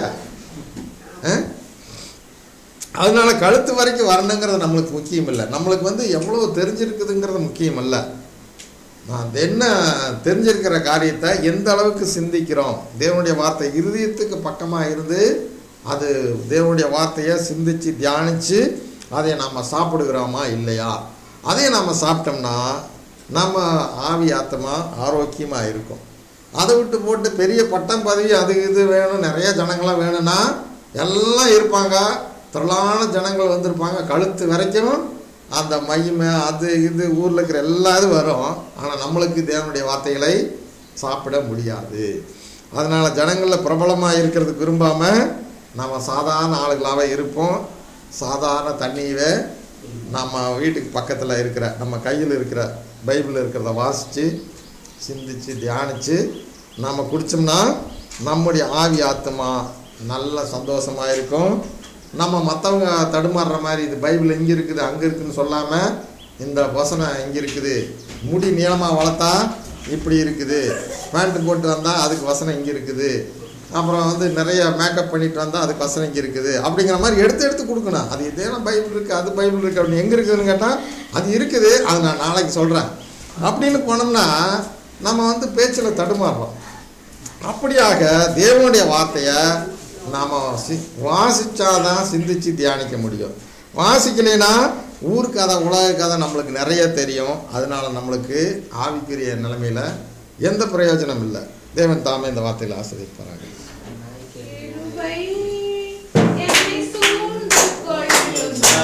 அதனால கழுத்து வரைக்கும் வரணுங்கிறது நம்மளுக்கு முக்கியம் இல்லை. நம்மளுக்கு வந்து எவ்வளோ தெரிஞ்சிருக்குதுங்கிறது முக்கியம் இல்லை. நான் என்ன தெரிஞ்சிருக்கிற காரியத்தை எந்த அளவுக்கு சிந்திக்கிறோம், தேவனுடைய வார்த்தை இருதயத்துக்கு பக்கமாக இருந்து அது தேவனுடைய வார்த்தையை சிந்தித்து தியானித்து அதை நம்ம சாப்பிடுகிறோமா இல்லையா? அதை நம்ம சாப்பிட்டோம்னா நம்ம ஆவி ஆத்மா ஆரோக்கியமாக இருக்கும். அதை விட்டு போட்டு பெரிய பட்டம் பதவி அது இது வேணும், நிறைய ஜனங்களாம் வேணும்னா எல்லாம் இருப்பாங்க, திரளான ஜனங்கள் வந்திருப்பாங்க, கழுத்து வரைக்கும் அந்த மகிமை அது இது ஊரில் இருக்கிற எல்லா இது வரும். ஆனால் நம்மளுக்கு தேவனுடைய வார்த்தைகளை சாப்பிட முடியாது. அதனால் ஜனங்களில் பிரபலமாக இருக்கிறதுக்கு விரும்பாமல் நம்ம சாதாரண ஆளுகளாகவே இருப்போம். சாதாரண தண்ணியவே நம்ம வீட்டுக்கு பக்கத்தில் இருக்கிற நம்ம கையில் இருக்கிற பைபிள் இருக்கிறத வாசித்து சிந்தித்து தியானித்து நம்ம குடித்தோம்னா நம்முடைய ஆவி ஆத்மா நல்ல சந்தோஷமாக இருக்கும். நம்ம மற்றவங்க தடுமாறுற மாதிரி இது பைபிள் இங்கே இருக்குது அங்கே இருக்குதுன்னு சொல்லாமல், இந்த வசனம் இங்கே இருக்குது, முடி நீளமாக வளர்த்தா இப்படி இருக்குது, பேண்ட்டு போட்டு வந்தால் அதுக்கு வசனம் இங்கே இருக்குது, அப்புறம் வந்து நிறைய மேக்கப் பண்ணிட்டு வந்தால் அதுக்கு வசனம் இங்கே இருக்குது அப்படிங்கிற மாதிரி எடுத்து எடுத்து கொடுக்கணும். அது இதெல்லாம் பைபிள் இருக்குது, அது பைபிள் இருக்குது அப்படின்னு எங்கே இருக்குதுன்னு கேட்டால் அது இருக்குது, அது நான் நாளைக்கு சொல்கிறேன் அப்படின்னு போனோம்னா நம்ம வந்து பேச்சில் தடுமாறுறோம். அப்படியாக தேவனுடைய வார்த்தையை நாம் சி வாசித்தாதான் சிந்தித்து தியானிக்க முடியும். வாசிக்கலைன்னா ஊர் கதை உலக கதை நம்மளுக்கு நிறைய தெரியும். அதனால நம்மளுக்கு ஆவிக்குரிய நிலைமையில் எந்த பிரயோஜனம் இல்லை. தேவன் தாமே இந்த வார்த்தையில் ஆசிரியப்பார்கள்.